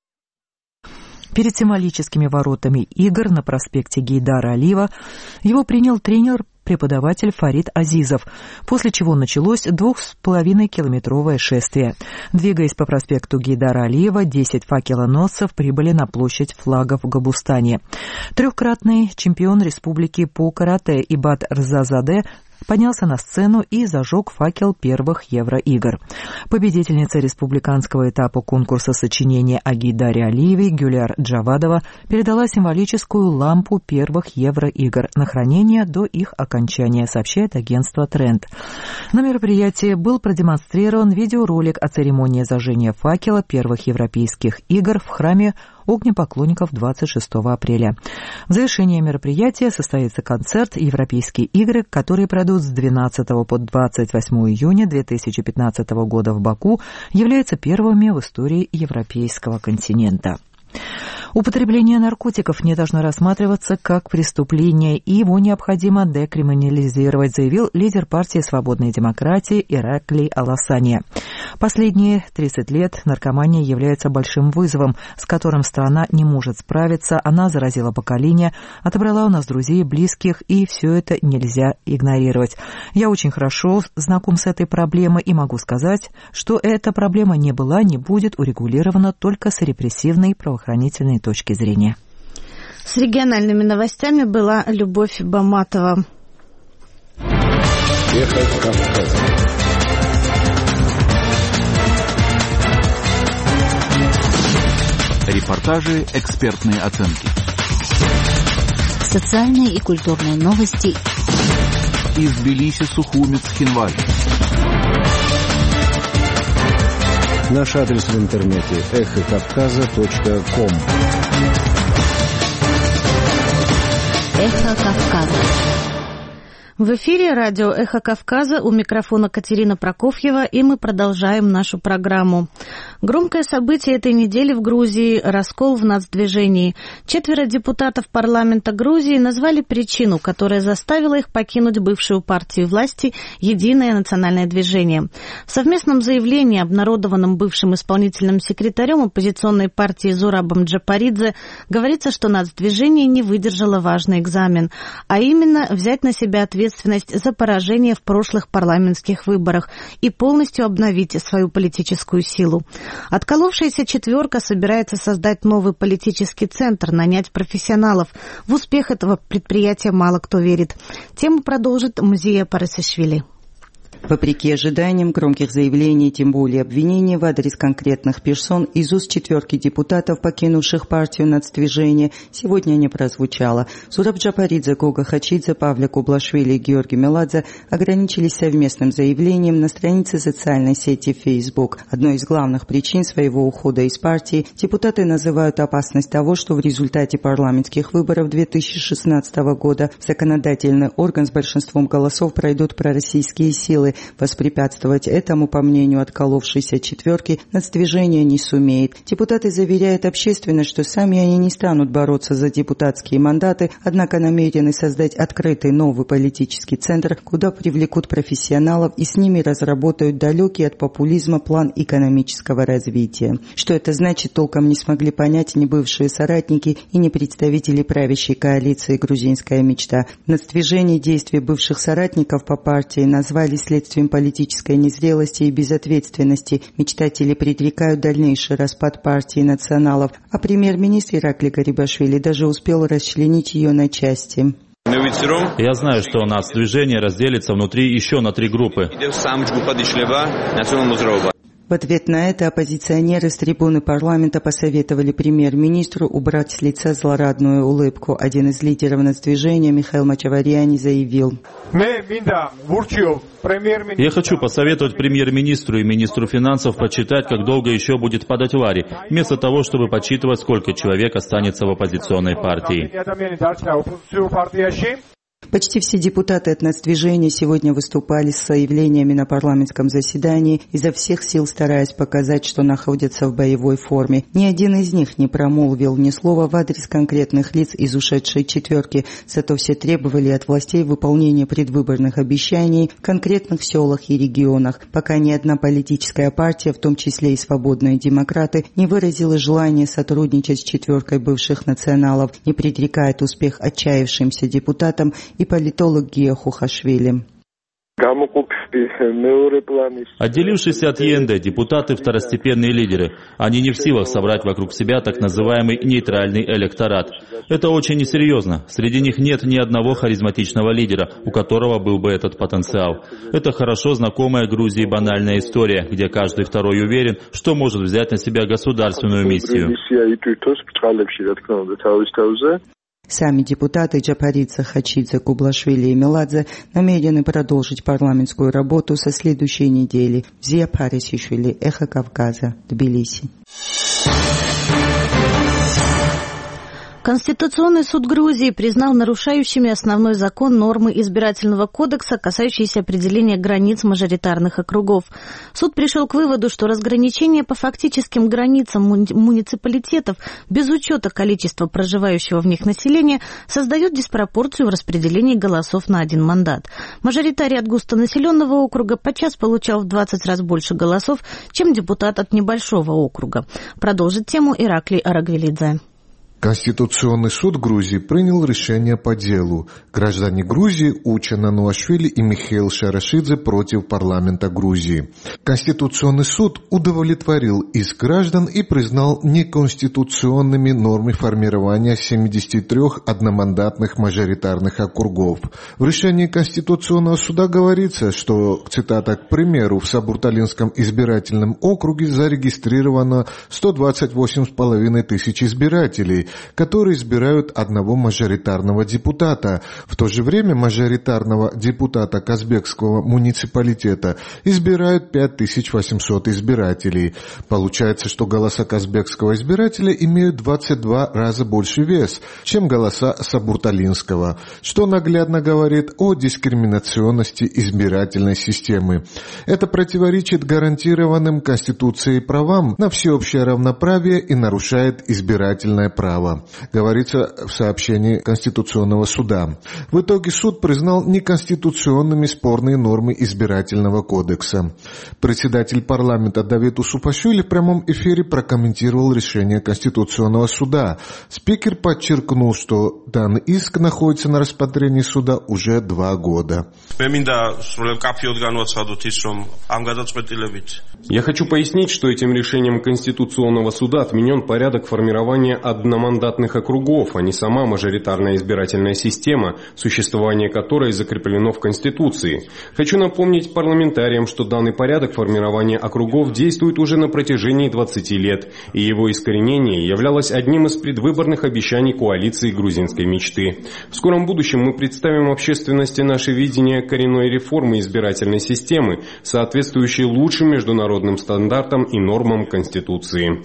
Перед символическими воротами игр на проспекте Гейдара Алиева его принял тренер-преподаватель Фарид Азизов, после чего началось 2,5-километровое шествие. Двигаясь по проспекту Гейдара Алиева, 10 факелоносцев прибыли на площадь флагов в Гобустане. Трехкратный чемпион республики по карате Ибад Рзазаде поднялся на сцену и зажег факел первых Евроигр. Победительница республиканского этапа конкурса сочинения о Гейдаре Алиеве Гюляр Джавадова передала символическую лампу первых Евроигр на хранение до их окончания, сообщает агентство Тренд. На мероприятии был продемонстрирован видеоролик о церемонии зажжения факела первых европейских игр в храме огнепоклонников 26 апреля. В завершении мероприятия состоится концерт «Европейские игры», которые пройдут с 12 по 28 июня 2015 года в Баку, являются первыми в истории европейского континента. Употребление наркотиков не должно рассматриваться как преступление, и его необходимо декриминализировать, заявил лидер партии «Свободной демократии» Ираклий Аласания. Последние 30 лет наркомания является большим вызовом, с которым страна не может справиться. Она заразила поколение, отобрала у нас друзей и близких, и все это нельзя игнорировать. Я очень хорошо знаком с этой проблемой и могу сказать, что эта проблема не была, не будет урегулирована только с репрессивной правоохранительной точки зрения. С региональными новостями была Любовь Баматова. Репортажи, экспертные оценки. Социальные и культурные новости. Из Тбилиси, Сухуми, Цхинвали. Наш адрес в интернете эхокавказа.ком. Эхо Кавказа. В эфире радио «Эхо Кавказа», у микрофона Катерина Прокофьева, и мы продолжаем нашу программу. Громкое событие этой недели в Грузии – раскол в нацдвижении. 4 депутатов парламента Грузии назвали причину, которая заставила их покинуть бывшую партию власти «Единое национальное движение». В совместном заявлении, обнародованном бывшим исполнительным секретарем оппозиционной партии Зурабом Джапаридзе, говорится, что нацдвижение не выдержало важный экзамен, а именно взять на себя ответственность за поражение в прошлых парламентских выборах и полностью обновить свою политическую силу. Отколовшаяся четверка собирается создать новый политический центр, нанять профессионалов. В успех этого предприятия мало кто верит. Тему продолжит Мзия Парасишвили. Вопреки ожиданиям, громких заявлений, тем более обвинений в адрес конкретных персон из уст 4 депутатов, покинувших партию нацдвижения, сегодня не прозвучало. Зураб Джапаридзе, Гога Хачидзе, Павле Кублашвили и Георгий Меладзе ограничились совместным заявлением на странице социальной сети Facebook. Одной из главных причин своего ухода из партии депутаты называют опасность того, что в результате парламентских выборов 2016 года в законодательный орган с большинством голосов пройдут пророссийские силы. Воспрепятствовать этому, по мнению отколовшейся четверки, нацдвижение не сумеет. Депутаты заверяют общественность, что сами они не станут бороться за депутатские мандаты, однако намерены создать открытый новый политический центр, куда привлекут профессионалов и с ними разработают далекий от популизма план экономического развития. Что это значит, толком не смогли понять ни бывшие соратники и ни представители правящей коалиции «Грузинская мечта». Нацдвижение действий бывших соратников по партии назвали следствием политической незрелости и безответственности. Мечтатели предрекают дальнейший распад партии националов, а премьер-министр Иракли Гарибашвили даже успел расчленить ее на части. Я знаю, что нацдвижение разделится внутри еще на 3 группы. В ответ на это оппозиционеры с трибуны парламента посоветовали премьер-министру убрать с лица злорадную улыбку. Один из лидеров нацдвижения, Михаил Мачаварьяни, заявил: «Я хочу посоветовать премьер-министру и министру финансов почитать, как долго еще будет падать лари, вместо того, чтобы подсчитывать, сколько человек останется в оппозиционной партии». Почти все депутаты от нацдвижения сегодня выступали с заявлениями на парламентском заседании, изо всех сил стараясь показать, что находятся в боевой форме. Ни один из них не промолвил ни слова в адрес конкретных лиц из ушедшей четверки, зато все требовали от властей выполнения предвыборных обещаний в конкретных селах и регионах, пока ни одна политическая партия, в том числе и свободные демократы, не выразила желание сотрудничать с четверкой бывших националов, не предрекает успех отчаявшимся депутатам и политолог Гия Хухашвили. Отделившись от ЕНД, депутаты – второстепенные лидеры. Они не в силах собрать вокруг себя так называемый нейтральный электорат. Это очень несерьезно. Среди них нет ни одного харизматичного лидера, у которого был бы этот потенциал. Это хорошо знакомая Грузии банальная история, где каждый второй уверен, что может взять на себя государственную миссию. Сами депутаты Джапаридзе, Хачидзе, Кублашвили и Меладзе намерены продолжить парламентскую работу со следующей недели. Мзия Парасишвили, Эхо Кавказа, Тбилиси. Конституционный суд Грузии признал нарушающими основной закон нормы избирательного кодекса, касающиеся определения границ мажоритарных округов. Суд пришел к выводу, что разграничение по фактическим границам муниципалитетов без учета количества проживающего в них населения создает диспропорцию в распределении голосов на один мандат. Мажоритарий от густонаселенного округа подчас получал в 20 раз больше голосов, чем депутат от небольшого округа. Продолжит тему Иракли Арагвелидзе. Конституционный суд Грузии принял решение по делу. Граждане Грузии Уча Нануашвили и Михаил Шарашидзе против парламента Грузии. Конституционный суд удовлетворил иск граждан и признал неконституционными нормы формирования 73 одномандатных мажоритарных округов. В решении Конституционного суда говорится, что, цитата, к примеру, в Сабурталинском избирательном округе зарегистрировано 128,5 тысяч избирателей, которые избирают одного мажоритарного депутата. В то же время мажоритарного депутата Казбекского муниципалитета избирают 5800 избирателей. Получается, что голоса казбекского избирателя имеют 22 раза больше вес, чем голоса сабурталинского, что наглядно говорит о дискриминационности избирательной системы. Это противоречит гарантированным Конституцией правам на всеобщее равноправие и нарушает избирательное право, говорится в сообщении Конституционного суда. В итоге суд признал неконституционными спорные нормы избирательного кодекса. Председатель парламента Давид Усупашвили в прямом эфире прокомментировал решение Конституционного суда. Спикер подчеркнул, что данный иск находится на рассмотрении суда уже 2 года. Я хочу пояснить, что этим решением Конституционного суда отменен порядок формирования одномандатных округов, а не сама мажоритарная избирательная система, существование которой закреплено в Конституции. Хочу напомнить парламентариям, что данный порядок формирования округов действует уже на протяжении 20 лет, и его искоренение являлось одним из предвыборных обещаний коалиции грузинской мечты. В скором будущем мы представим общественности наше видение коренной реформы избирательной системы, соответствующей лучшим международным стандартам и нормам Конституции.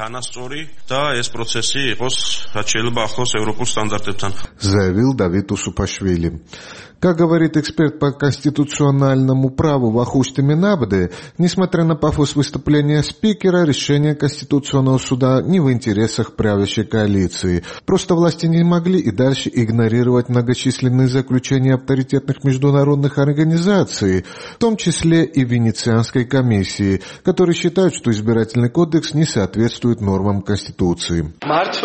Заявил Давид Усупашвили. Как говорит эксперт по конституциональному праву Вахуш Теминабде, несмотря на пафос выступления спикера, решение Конституционного суда не в интересах правящей коалиции. Просто власти не могли и дальше игнорировать многочисленные заключения авторитетных международных организаций, в том числе и Венецианской комиссии, которые считают, что избирательный кодекс не соответствует нормам Конституции.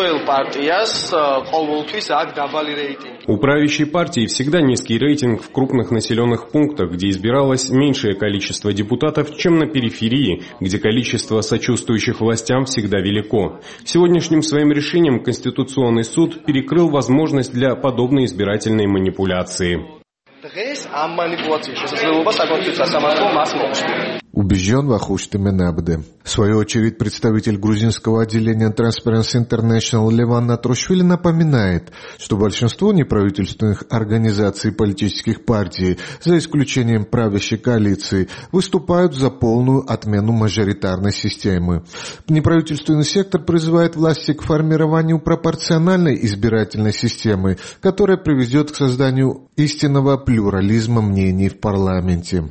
У правящей партии всегда низкий рейтинг в крупных населенных пунктах, где избиралось меньшее количество депутатов, чем на периферии, где количество сочувствующих властям всегда велико. Сегодняшним своим решением Конституционный суд перекрыл возможность для подобной избирательной манипуляции. Убежден Вахуш Теминабде. В свою очередь, представитель грузинского отделения Transparency International Леван Натрушвили напоминает, что большинство неправительственных организаций и политических партий, за исключением правящей коалиции, выступают за полную отмену мажоритарной системы. Неправительственный сектор призывает власти к формированию пропорциональной избирательной системы, которая приведет к созданию истинного плюрализма мнений в парламенте.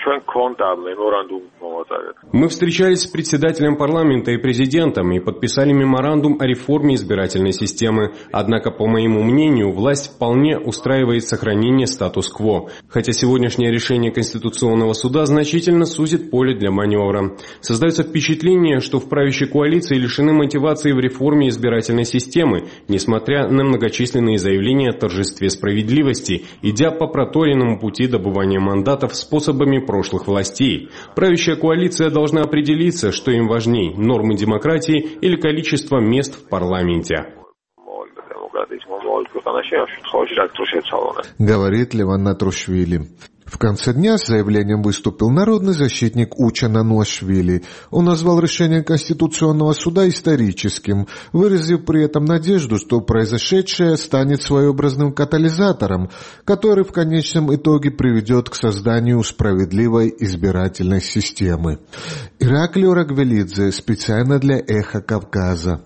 Мы встречались с председателем парламента и президентом и подписали меморандум о реформе избирательной системы. Однако, по моему мнению, власть вполне устраивает сохранение статус-кво, хотя сегодняшнее решение Конституционного суда значительно сузит поле для маневра. Создается впечатление, что в правящей коалиции лишены мотивации в реформе избирательной системы, несмотря на многочисленные заявления о торжестве справедливости, идя по проторенному пути добывания мандатов способами прошлых властей. Правящая коалиция должна определиться, что им важней – нормы демократии или количество мест в парламенте. Говорит Леван Натрушвили. В конце дня с заявлением выступил народный защитник Уча Нануашвили. Он назвал решение Конституционного суда историческим, выразив при этом надежду, что произошедшее станет своеобразным катализатором, который в конечном итоге приведет к созданию справедливой избирательной системы. Ираклио Рагвелидзе специально для «Эхо Кавказа».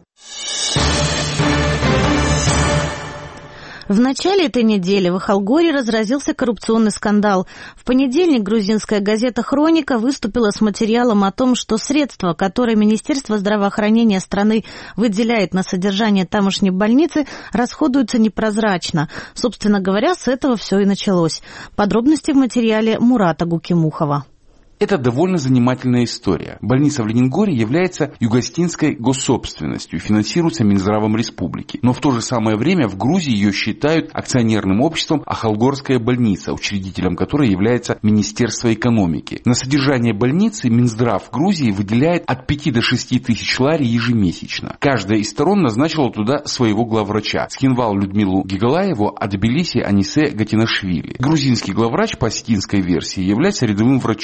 В начале этой недели в Ахалгоре разразился коррупционный скандал. В понедельник грузинская газета «Хроника» выступила с материалом о том, что средства, которые Министерство здравоохранения страны выделяет на содержание тамошней больницы, расходуются непрозрачно. Собственно говоря, с этого все и началось. Подробности в материале Мурата Гукимухова. Это довольно занимательная история. Больница в Ленингоре является югостинской госсобственностью и финансируется Минздравом республики. Но в то же самое время в Грузии ее считают акционерным обществом Ахалгорская больница, учредителем которой является Министерство экономики. На содержание больницы Минздрав Грузии выделяет от 5 до 6 тысяч лари ежемесячно. Каждая из сторон назначила туда своего главврача. Скинвал Людмилу Гигалаеву, а Тбилиси Анисе Гатинашвили. Грузинский главврач по осетинской версии является рядовым врачом и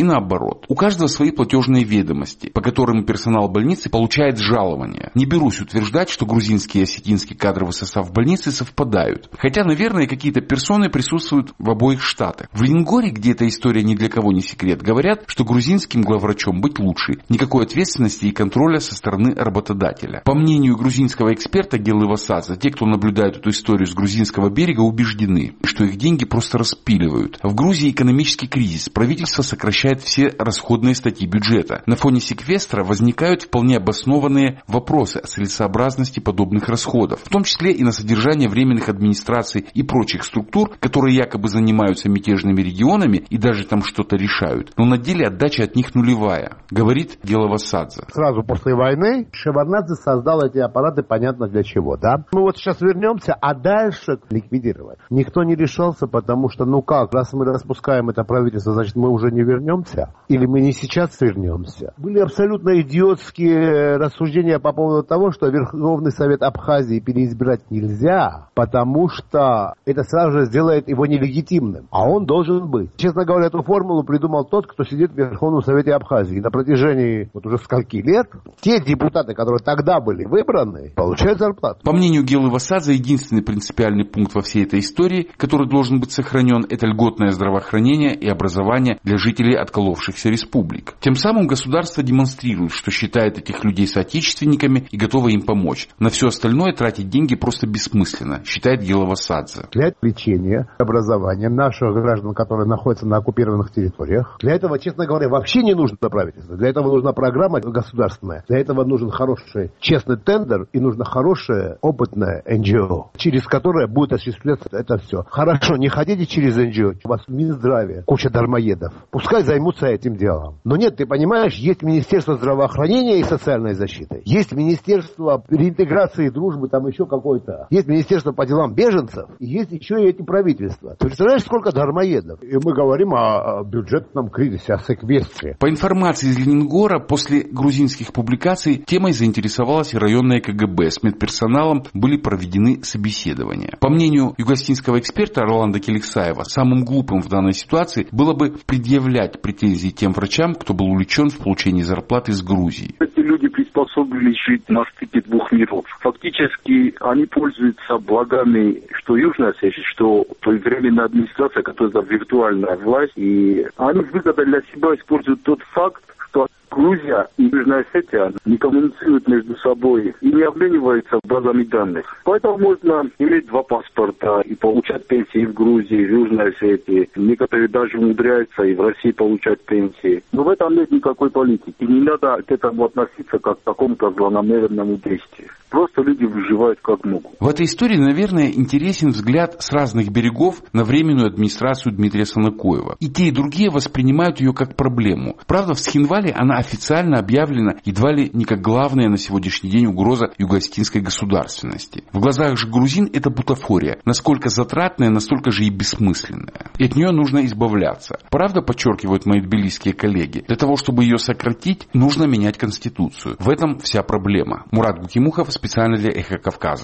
наоборот. У каждого свои платежные ведомости, по которым персонал больницы получает жалования. Не берусь утверждать, что грузинский и осетинский кадровый состав больницы совпадают. Хотя, наверное, какие-то персоны присутствуют в обоих штатах. В Лениногории, где эта история ни для кого не секрет, говорят, что грузинским главврачом быть лучше. Никакой ответственности и контроля со стороны работодателя. По мнению грузинского эксперта Гелы Васадзе, те, кто наблюдает эту историю с грузинского берега, убеждены, что их деньги просто распиливают. В Грузии экономический кризис. Правительство сокращает все расходные статьи бюджета. На фоне секвестра возникают вполне обоснованные вопросы о целесообразности подобных расходов, в том числе и на содержание временных администраций и прочих структур, которые якобы занимаются мятежными регионами и даже там что-то решают. Но на деле отдача от них нулевая, говорит Гела Васадзе. Сразу после войны Шеварднадзе создал эти аппараты, понятно для чего, да? Мы вот сейчас вернемся, а дальше ликвидировать. Никто не решался, потому что, раз мы распускаем это правительство, значит, мы уже не вернемся? Или мы не сейчас вернемся? Были абсолютно идиотские рассуждения по поводу того, что Верховный Совет Абхазии переизбирать нельзя, потому что это сразу же сделает его нелегитимным. А он должен быть. Честно говоря, эту формулу придумал тот, кто сидит в Верховном Совете Абхазии. На протяжении уже скольки лет те депутаты, которые тогда были выбраны, получают зарплату. По мнению Гелы Васадзе, единственный принципиальный пункт во всей этой истории, который должен быть сохранен, это льготное здравоохранение и образование для жителей отколовшихся республик. Тем самым государство демонстрирует, что считает этих людей соотечественниками и готово им помочь. На все остальное тратить деньги просто бессмысленно, считает Гела Васадзе. Для лечения, образования наших граждан, которые находятся на оккупированных территориях, для этого, честно говоря, вообще не нужно правительство. Для этого нужна программа государственная. Для этого нужен хороший, честный тендер и нужно хорошее, опытное НГО, через которое будет осуществляться это все. Хорошо, не хотите через НГО, у вас Минздравие, куча дармоедов. Пускай займутся этим делом. Но нет, ты понимаешь, есть Министерство здравоохранения и социальной защиты, есть Министерство реинтеграции и дружбы, там еще какое-то, есть Министерство по делам беженцев, и есть еще и эти правительства. Ты представляешь, сколько дармоедов? И мы говорим о бюджетном кризисе, о секвестре. По информации из Ленингора, после грузинских публикаций темой заинтересовалась и районная КГБ. С медперсоналом были проведены собеседования. По мнению югостинского эксперта Роланда Келексаева, самым глупым в данной ситуации было бы предъявлять претензии тем врачам, кто был увлечен в получении зарплаты из Грузии. Эти люди приспособились жить на стыке двух миров. Фактически они пользуются благами, что Южная Осетия, что временная администрация, которая за виртуальная власть, и они выгодно для себя используют тот факт, что Грузия и Южная Осетия не коммуницируют между собой и не обмениваются базами данных. Поэтому можно иметь два паспорта и получать пенсии в Грузии, в Южной Осетии. Некоторые даже умудряются и в России получать пенсии. Но в этом нет никакой политики. Не надо к этому относиться как к какому-то злонамеренному действию. Просто люди выживают как могут. В этой истории, наверное, интересен взгляд с разных берегов на временную администрацию Дмитрия Санакоева. И те, и другие воспринимают ее как проблему. Правда, в Схинвале она официально объявлена едва ли не как главная на сегодняшний день угроза юго-осетинской государственности. В глазах же грузин это бутафория. Насколько затратная, настолько же и бессмысленная. И от нее нужно избавляться. Правда, подчеркивают мои тбилисские коллеги, для того, чтобы ее сократить, нужно менять Конституцию. В этом вся проблема. Мурат Гукимухов, специально для «Эхо Кавказа».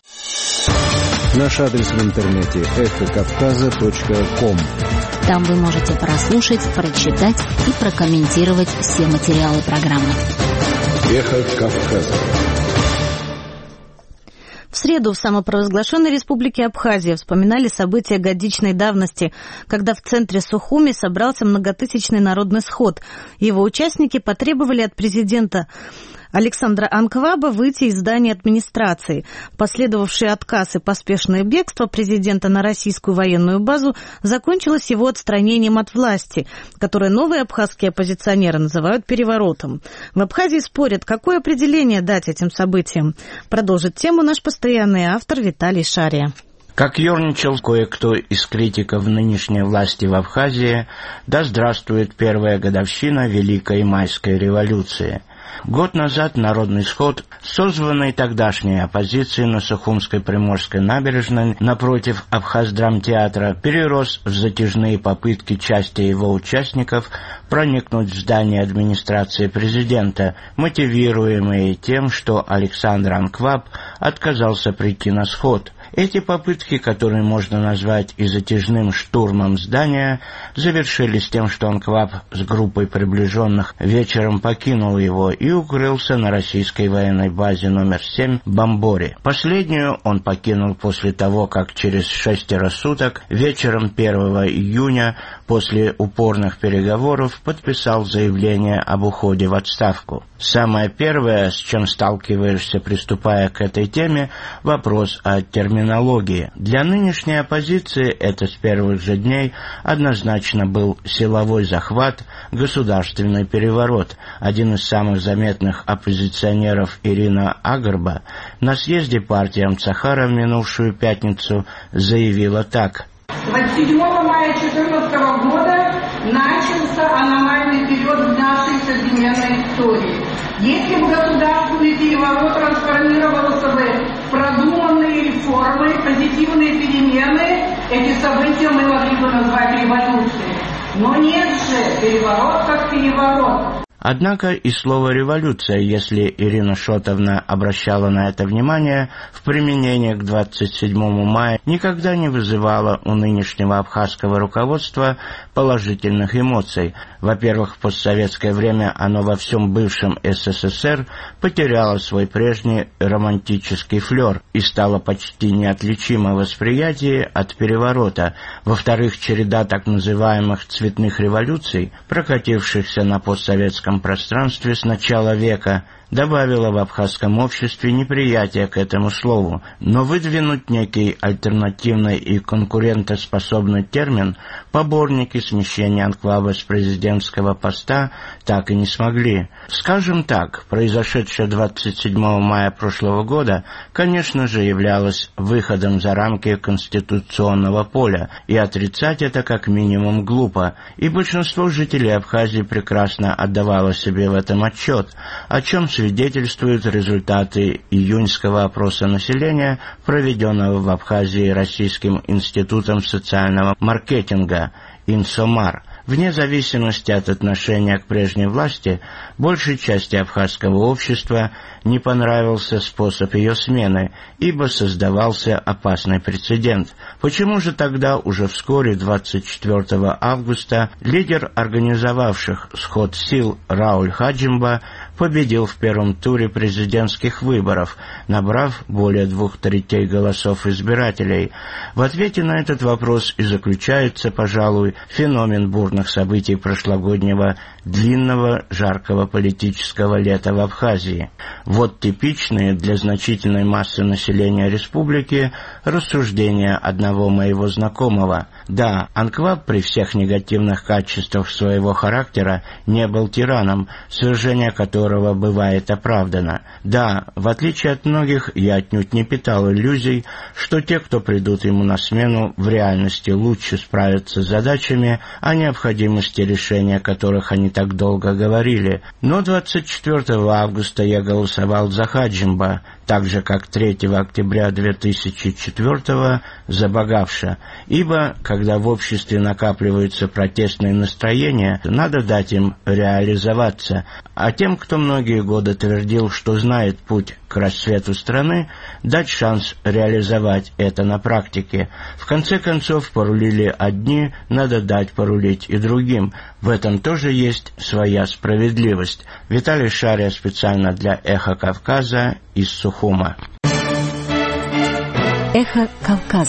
Наш адрес в интернете эхокавказа.ком. Там вы можете прослушать, прочитать и прокомментировать все материалы программы. Эхо Кавказа. В среду в самопровозглашенной республике Абхазия вспоминали события годичной давности, когда в центре Сухуми собрался многотысячный народный сход. Его участники потребовали от президента Александра Анкваба выйти из здания администрации. Последовавший отказ и поспешное бегство президента на российскую военную базу закончилось его отстранением от власти, которое новые абхазские оппозиционеры называют переворотом. В Абхазии спорят, какое определение дать этим событиям. Продолжит тему наш постоянный автор Виталий Шария. Как ерничал кое-кто из критиков нынешней власти в Абхазии, да здравствует первая годовщина Великой Майской революции. Год назад народный сход, созванный тогдашней оппозицией на Сухумской Приморской набережной напротив Абхаздрамтеатра, перерос в затяжные попытки части его участников проникнуть в здание администрации президента, мотивируемые тем, что Александр Анкваб отказался прийти на сход. Эти попытки, которые можно назвать и затяжным штурмом здания, завершились тем, что Анкваб с группой приближенных вечером покинул его и укрылся на российской военной базе номер 7 в Бамборе. Последнюю он покинул после того, как через 6 суток, вечером 1 июня, после упорных переговоров, подписал заявление об уходе в отставку. Самое первое, с чем сталкиваешься, приступая к этой теме, вопрос о терминологии. Для нынешней оппозиции это с первых же дней однозначно был силовой захват, государственный переворот. Один из самых заметных оппозиционеров, Ирина Агарба, на съезде партии Амцахара в минувшую пятницу заявила так: 27 мая 2014 года начался аномальный период в нашей современной истории. Если бы государственный переворот трансформировался бы в продуманные реформы, позитивные перемены, эти события мы могли бы назвать революцией. Но нет же, переворот как переворот. Однако и слово «революция», если Ирина Шотовна обращала на это внимание, в применении к 27 мая никогда не вызывало у нынешнего абхазского руководства положительных эмоций. Во-первых, в постсоветское время оно во всем бывшем СССР потеряло свой прежний романтический флер и стало почти неотличимо в восприятии от переворота. Во-вторых, череда так называемых цветных революций, прокатившихся на постсоветском пространстве с начала века, добавила в абхазском обществе неприятие к этому слову, но выдвинуть некий альтернативный и конкурентоспособный термин поборники смещения анклава с президентского поста так и не смогли. Скажем так, произошедшее 27 мая прошлого года, конечно же, являлось выходом за рамки конституционного поля, и отрицать это как минимум глупо, и большинство жителей Абхазии прекрасно отдавало себе в этом отчет, о чем свидетельствуют результаты июньского опроса населения, проведенного в Абхазии Российским институтом социального маркетинга «Инсомар». Вне зависимости от отношения к прежней власти, большей части абхазского общества не понравился способ ее смены, ибо создавался опасный прецедент. Почему же тогда уже вскоре, 24 августа, лидер организовавших сход сил Рауль Хаджимба победил в первом туре президентских выборов, набрав более 2/3 голосов избирателей? В ответе на этот вопрос и заключается, пожалуй, феномен бурных событий прошлогоднего длинного жаркого политического лета в Абхазии. Вот типичные для значительной массы населения республики рассуждения одного моего знакомого. Да, Анкваб при всех негативных качествах своего характера не был тираном, свержение которого бывает оправдано. Да, в отличие от многих, я отнюдь не питал иллюзий, что те, кто придут ему на смену, в реальности лучше справятся с задачами, о необходимости решения которых они так долго говорили. Но 24 августа я голосовал за Хаджимба, так же, как 3 октября 2004 за Багавша, ибо, когда в обществе накапливаются протестные настроения, надо дать им реализоваться, а тем, кто многие годы твердил, что знает путь к рассвету страны, дать шанс реализовать это на практике. В конце концов, порулили одни, надо дать порулить и другим. В этом тоже есть своя справедливость. Виталий Шария специально для «Эхо Кавказа» из Сухума. «Эхо Кавказа».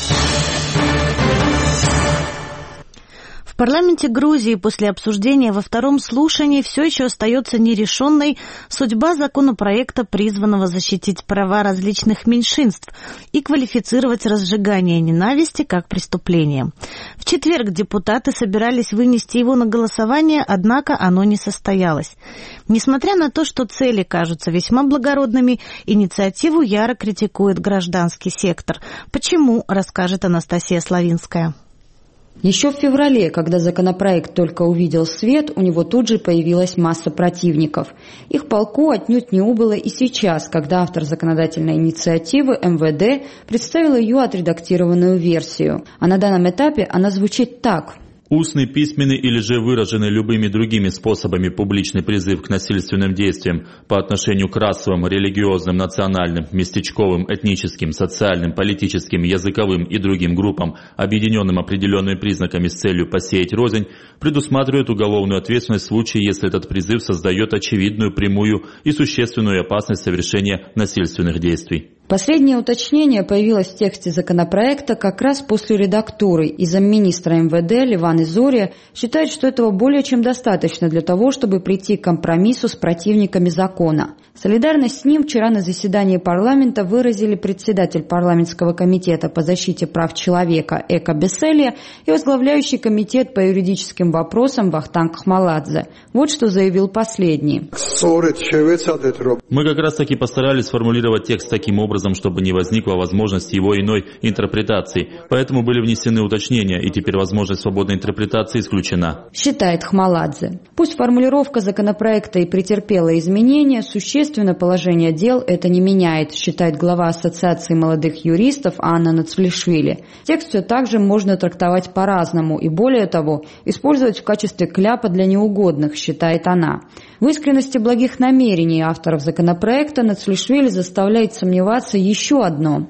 В парламенте Грузии после обсуждения во втором слушании все еще остается нерешенной судьба законопроекта, призванного защитить права различных меньшинств и квалифицировать разжигание ненависти как преступление. В четверг депутаты собирались вынести его на голосование, однако оно не состоялось. Несмотря на то, что цели кажутся весьма благородными, инициативу яро критикует гражданский сектор. Почему, расскажет Анастасия Славинская. Еще в феврале, когда законопроект только увидел свет, у него тут же появилась масса противников. Их полку отнюдь не убыло и сейчас, когда автор законодательной инициативы МВД представил ее отредактированную версию. А на данном этапе она звучит так. Устный, письменный или же выраженный любыми другими способами публичный призыв к насильственным действиям по отношению к расовым, религиозным, национальным, местечковым, этническим, социальным, политическим, языковым и другим группам, объединенным определенными признаками с целью посеять рознь, предусматривает уголовную ответственность в случае, если этот призыв создает очевидную, прямую и существенную опасность совершения насильственных действий. Последнее уточнение появилось в тексте законопроекта как раз после редактуры, и замминистра МВД Ливан Изория считает, что этого более чем достаточно для того, чтобы прийти к компромиссу с противниками закона. Солидарность с ним вчера на заседании парламента выразили председатель парламентского комитета по защите прав человека Эко Беселия и возглавляющий комитет по юридическим вопросам Вахтанг Хмаладзе. Вот что заявил последний. Мы как раз таки постарались сформулировать текст таким образом, чтобы не возникла возможность его иной интерпретации. Поэтому были внесены уточнения, и теперь возможность свободной интерпретации исключена. Считает Хмаладзе. Пусть формулировка законопроекта и претерпела изменения, существенно положение дел это не меняет, считает глава Ассоциации молодых юристов Анна Нацвлишвили. Текст все так же можно трактовать по-разному и, более того, использовать в качестве кляпа для неугодных, считает она. В искренности благих намерений авторов законопроекта Нацвлишвили заставляет сомневаться еще одно.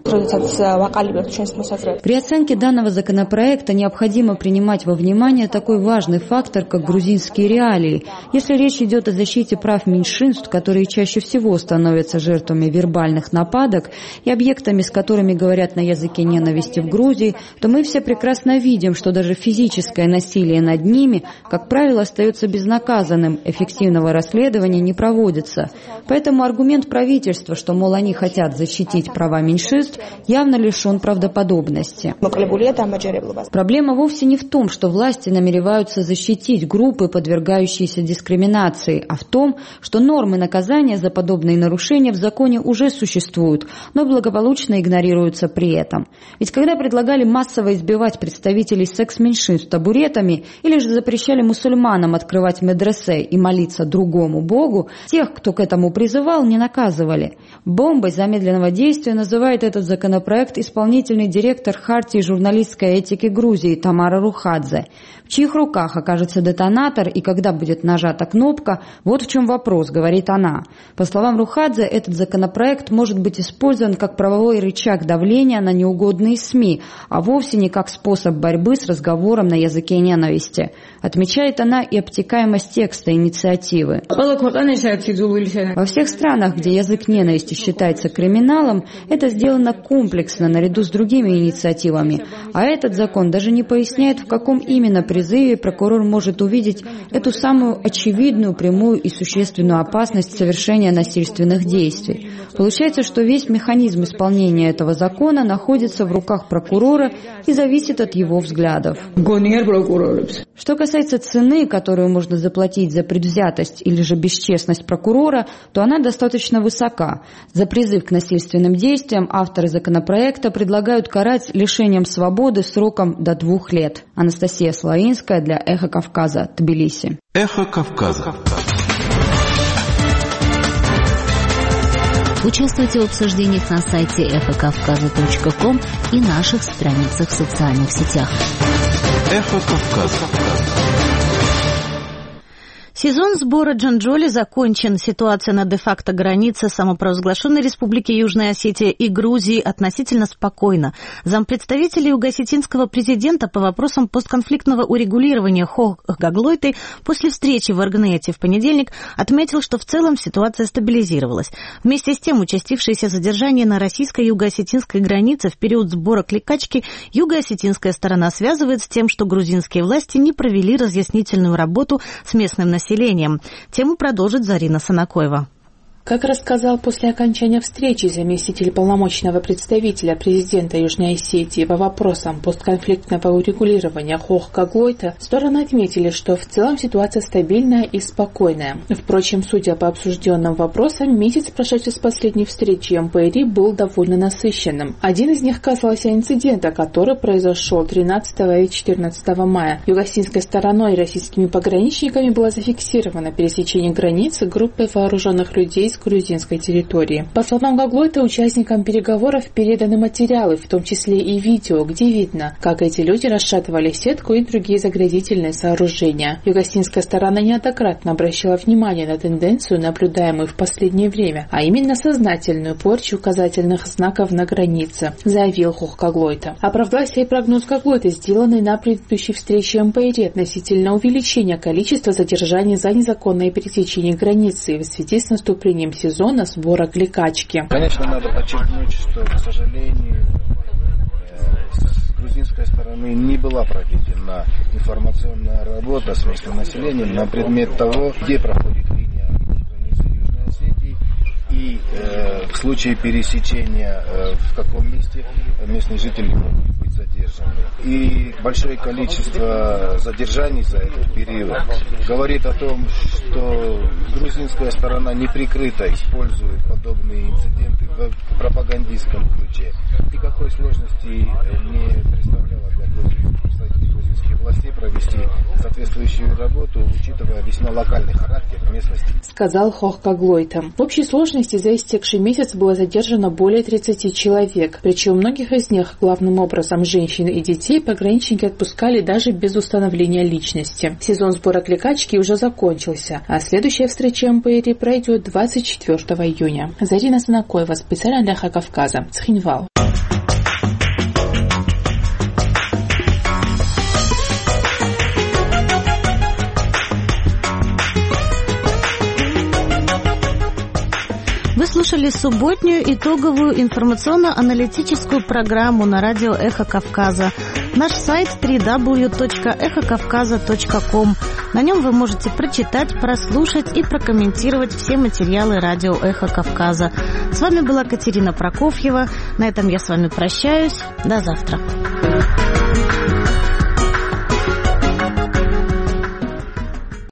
При оценке данного законопроекта необходимо принимать во внимание такой важный фактор, как грузинские реалии. Если речь идет о защите прав меньшинств, которые чаще всего становятся жертвами вербальных нападок и объектами, с которыми говорят на языке ненависти в Грузии, то мы все прекрасно видим, что даже физическое насилие над ними, как правило, остается безнаказанным, эффективного расследования не проводится. Поэтому аргумент правительства, что, мол, они хотят защитить права меньшинств, явно лишен правдоподобности. Проблема вовсе не в том, что власти намереваются защитить группы, подвергающиеся дискриминации, а в том, что нормы наказания за подобные нарушения в законе уже существуют, но благополучно игнорируются при этом. Ведь когда предлагали массово избивать представителей секс-меньшинств табуретами или же запрещали мусульманам открывать медресе и молиться другому богу, тех, кто к этому призывал, не наказывали. Бомбой замедленного действия называет этот законопроект исполнительный директор Хартии журналистской этики Грузии Тамара Рухадзе. В чьих руках окажется детонатор и когда будет нажата кнопка, вот в чем вопрос, говорит она. По словам Рухадзе, этот законопроект может быть использован как правовой рычаг давления на неугодные СМИ, а вовсе не как способ борьбы с разговором на языке ненависти. Отмечает она и обтекаемость текста инициативы. Во всех странах, где язык ненависти считается криминалом, это сделано комплексно, наряду с другими инициативами. А этот закон даже не поясняет, в каком именно призыве прокурор может увидеть эту самую очевидную, прямую и существенную опасность совершения насильственных действий. Получается, что весь механизм исполнения этого закона находится в руках прокурора и зависит от его взглядов. Что касается цены, которую можно заплатить за предвзятость или же бесчестность прокурора, то она достаточно высока. За призыв к насильственным действиям авторы законопроекта предлагают карать лишением свободы сроком до 2 лет. Анастасия Славинская для «Эхо Кавказа», Тбилиси. «Эхо Кавказа». Участвуйте в обсуждениях на сайте эхокавказа.ком и наших страницах в социальных сетях. «Эхо Кавказа». Сезон сбора джанджоли закончен. Ситуация на де-факто границе самопровозглашенной Республики Южная Осетия и Грузии относительно спокойна. Зампредставителя юго-осетинского президента по вопросам постконфликтного урегулирования Хох Гаглойты после встречи в Аргнете в понедельник отметил, что в целом ситуация стабилизировалась. Вместе с тем, участившиеся задержания на российско-юго-осетинской границе в период сбора кликачки юго-осетинская сторона связывает с тем, что грузинские власти не провели разъяснительную работу с местным населением. Тему продолжит Зарина Санакоева. Как рассказал после окончания встречи заместитель полномочного представителя президента Южной Осетии по вопросам постконфликтного урегулирования Хох Гаглойта, стороны отметили, что в целом ситуация стабильная и спокойная. Впрочем, судя по обсужденным вопросам, месяц, прошедший с последней встречи МПРИ, был довольно насыщенным. Один из них касался инцидента, который произошел 13 и 14 мая. Юго-осетинской стороной и российскими пограничниками было зафиксировано пересечение границы группой вооруженных людей с грузинской территории. По словам Гаглойта, участникам переговоров переданы материалы, в том числе и видео, где видно, как эти люди расшатывали сетку и другие заградительные сооружения. Югославская сторона неоднократно обращала внимание на тенденцию, наблюдаемую в последнее время, а именно сознательную порчу указательных знаков на границе, заявил Хохгаглойта. Оправдался и прогноз Гаглойта, сделанный на предыдущей встрече МПР относительно увеличения количества задержаний за незаконное пересечение границы в связи с наступлением сезона сбора кликачки. Конечно, надо подчеркнуть, что, к сожалению, с грузинской стороны не была проведена информационная работа с местным населением на предмет того, где проходит линия границы Южной Осетии и в случае пересечения в каком месте местные жители могут быть задержаны. И большое количество задержаний за этот период говорит о том, что грузинская сторона неприкрыто использует подобные инциденты в пропагандистском ключе. Никакой сложности не представляло для грузинских властей провести соответствующую работу, учитывая весьма локальный характер местности, сказал Хохгаглойта. В общей сложности за истекший месяц было задержано более 30 человек, причем многих из них, главным образом женщин и детей, пограничники отпускали даже без установления личности. Сезон сбора кликачки уже закончился, а следующая встреча МПР пройдет 24 июня. Зарина Санакоева, специально для Кавказа, Цхинвал. Вы слушали субботнюю итоговую информационно-аналитическую программу на радио «Эхо Кавказа». Наш сайт www.эхокавказа.ком. На нем вы можете прочитать, прослушать и прокомментировать все материалы радио «Эхо Кавказа». С вами была Катерина Прокофьева. На этом я с вами прощаюсь. До завтра.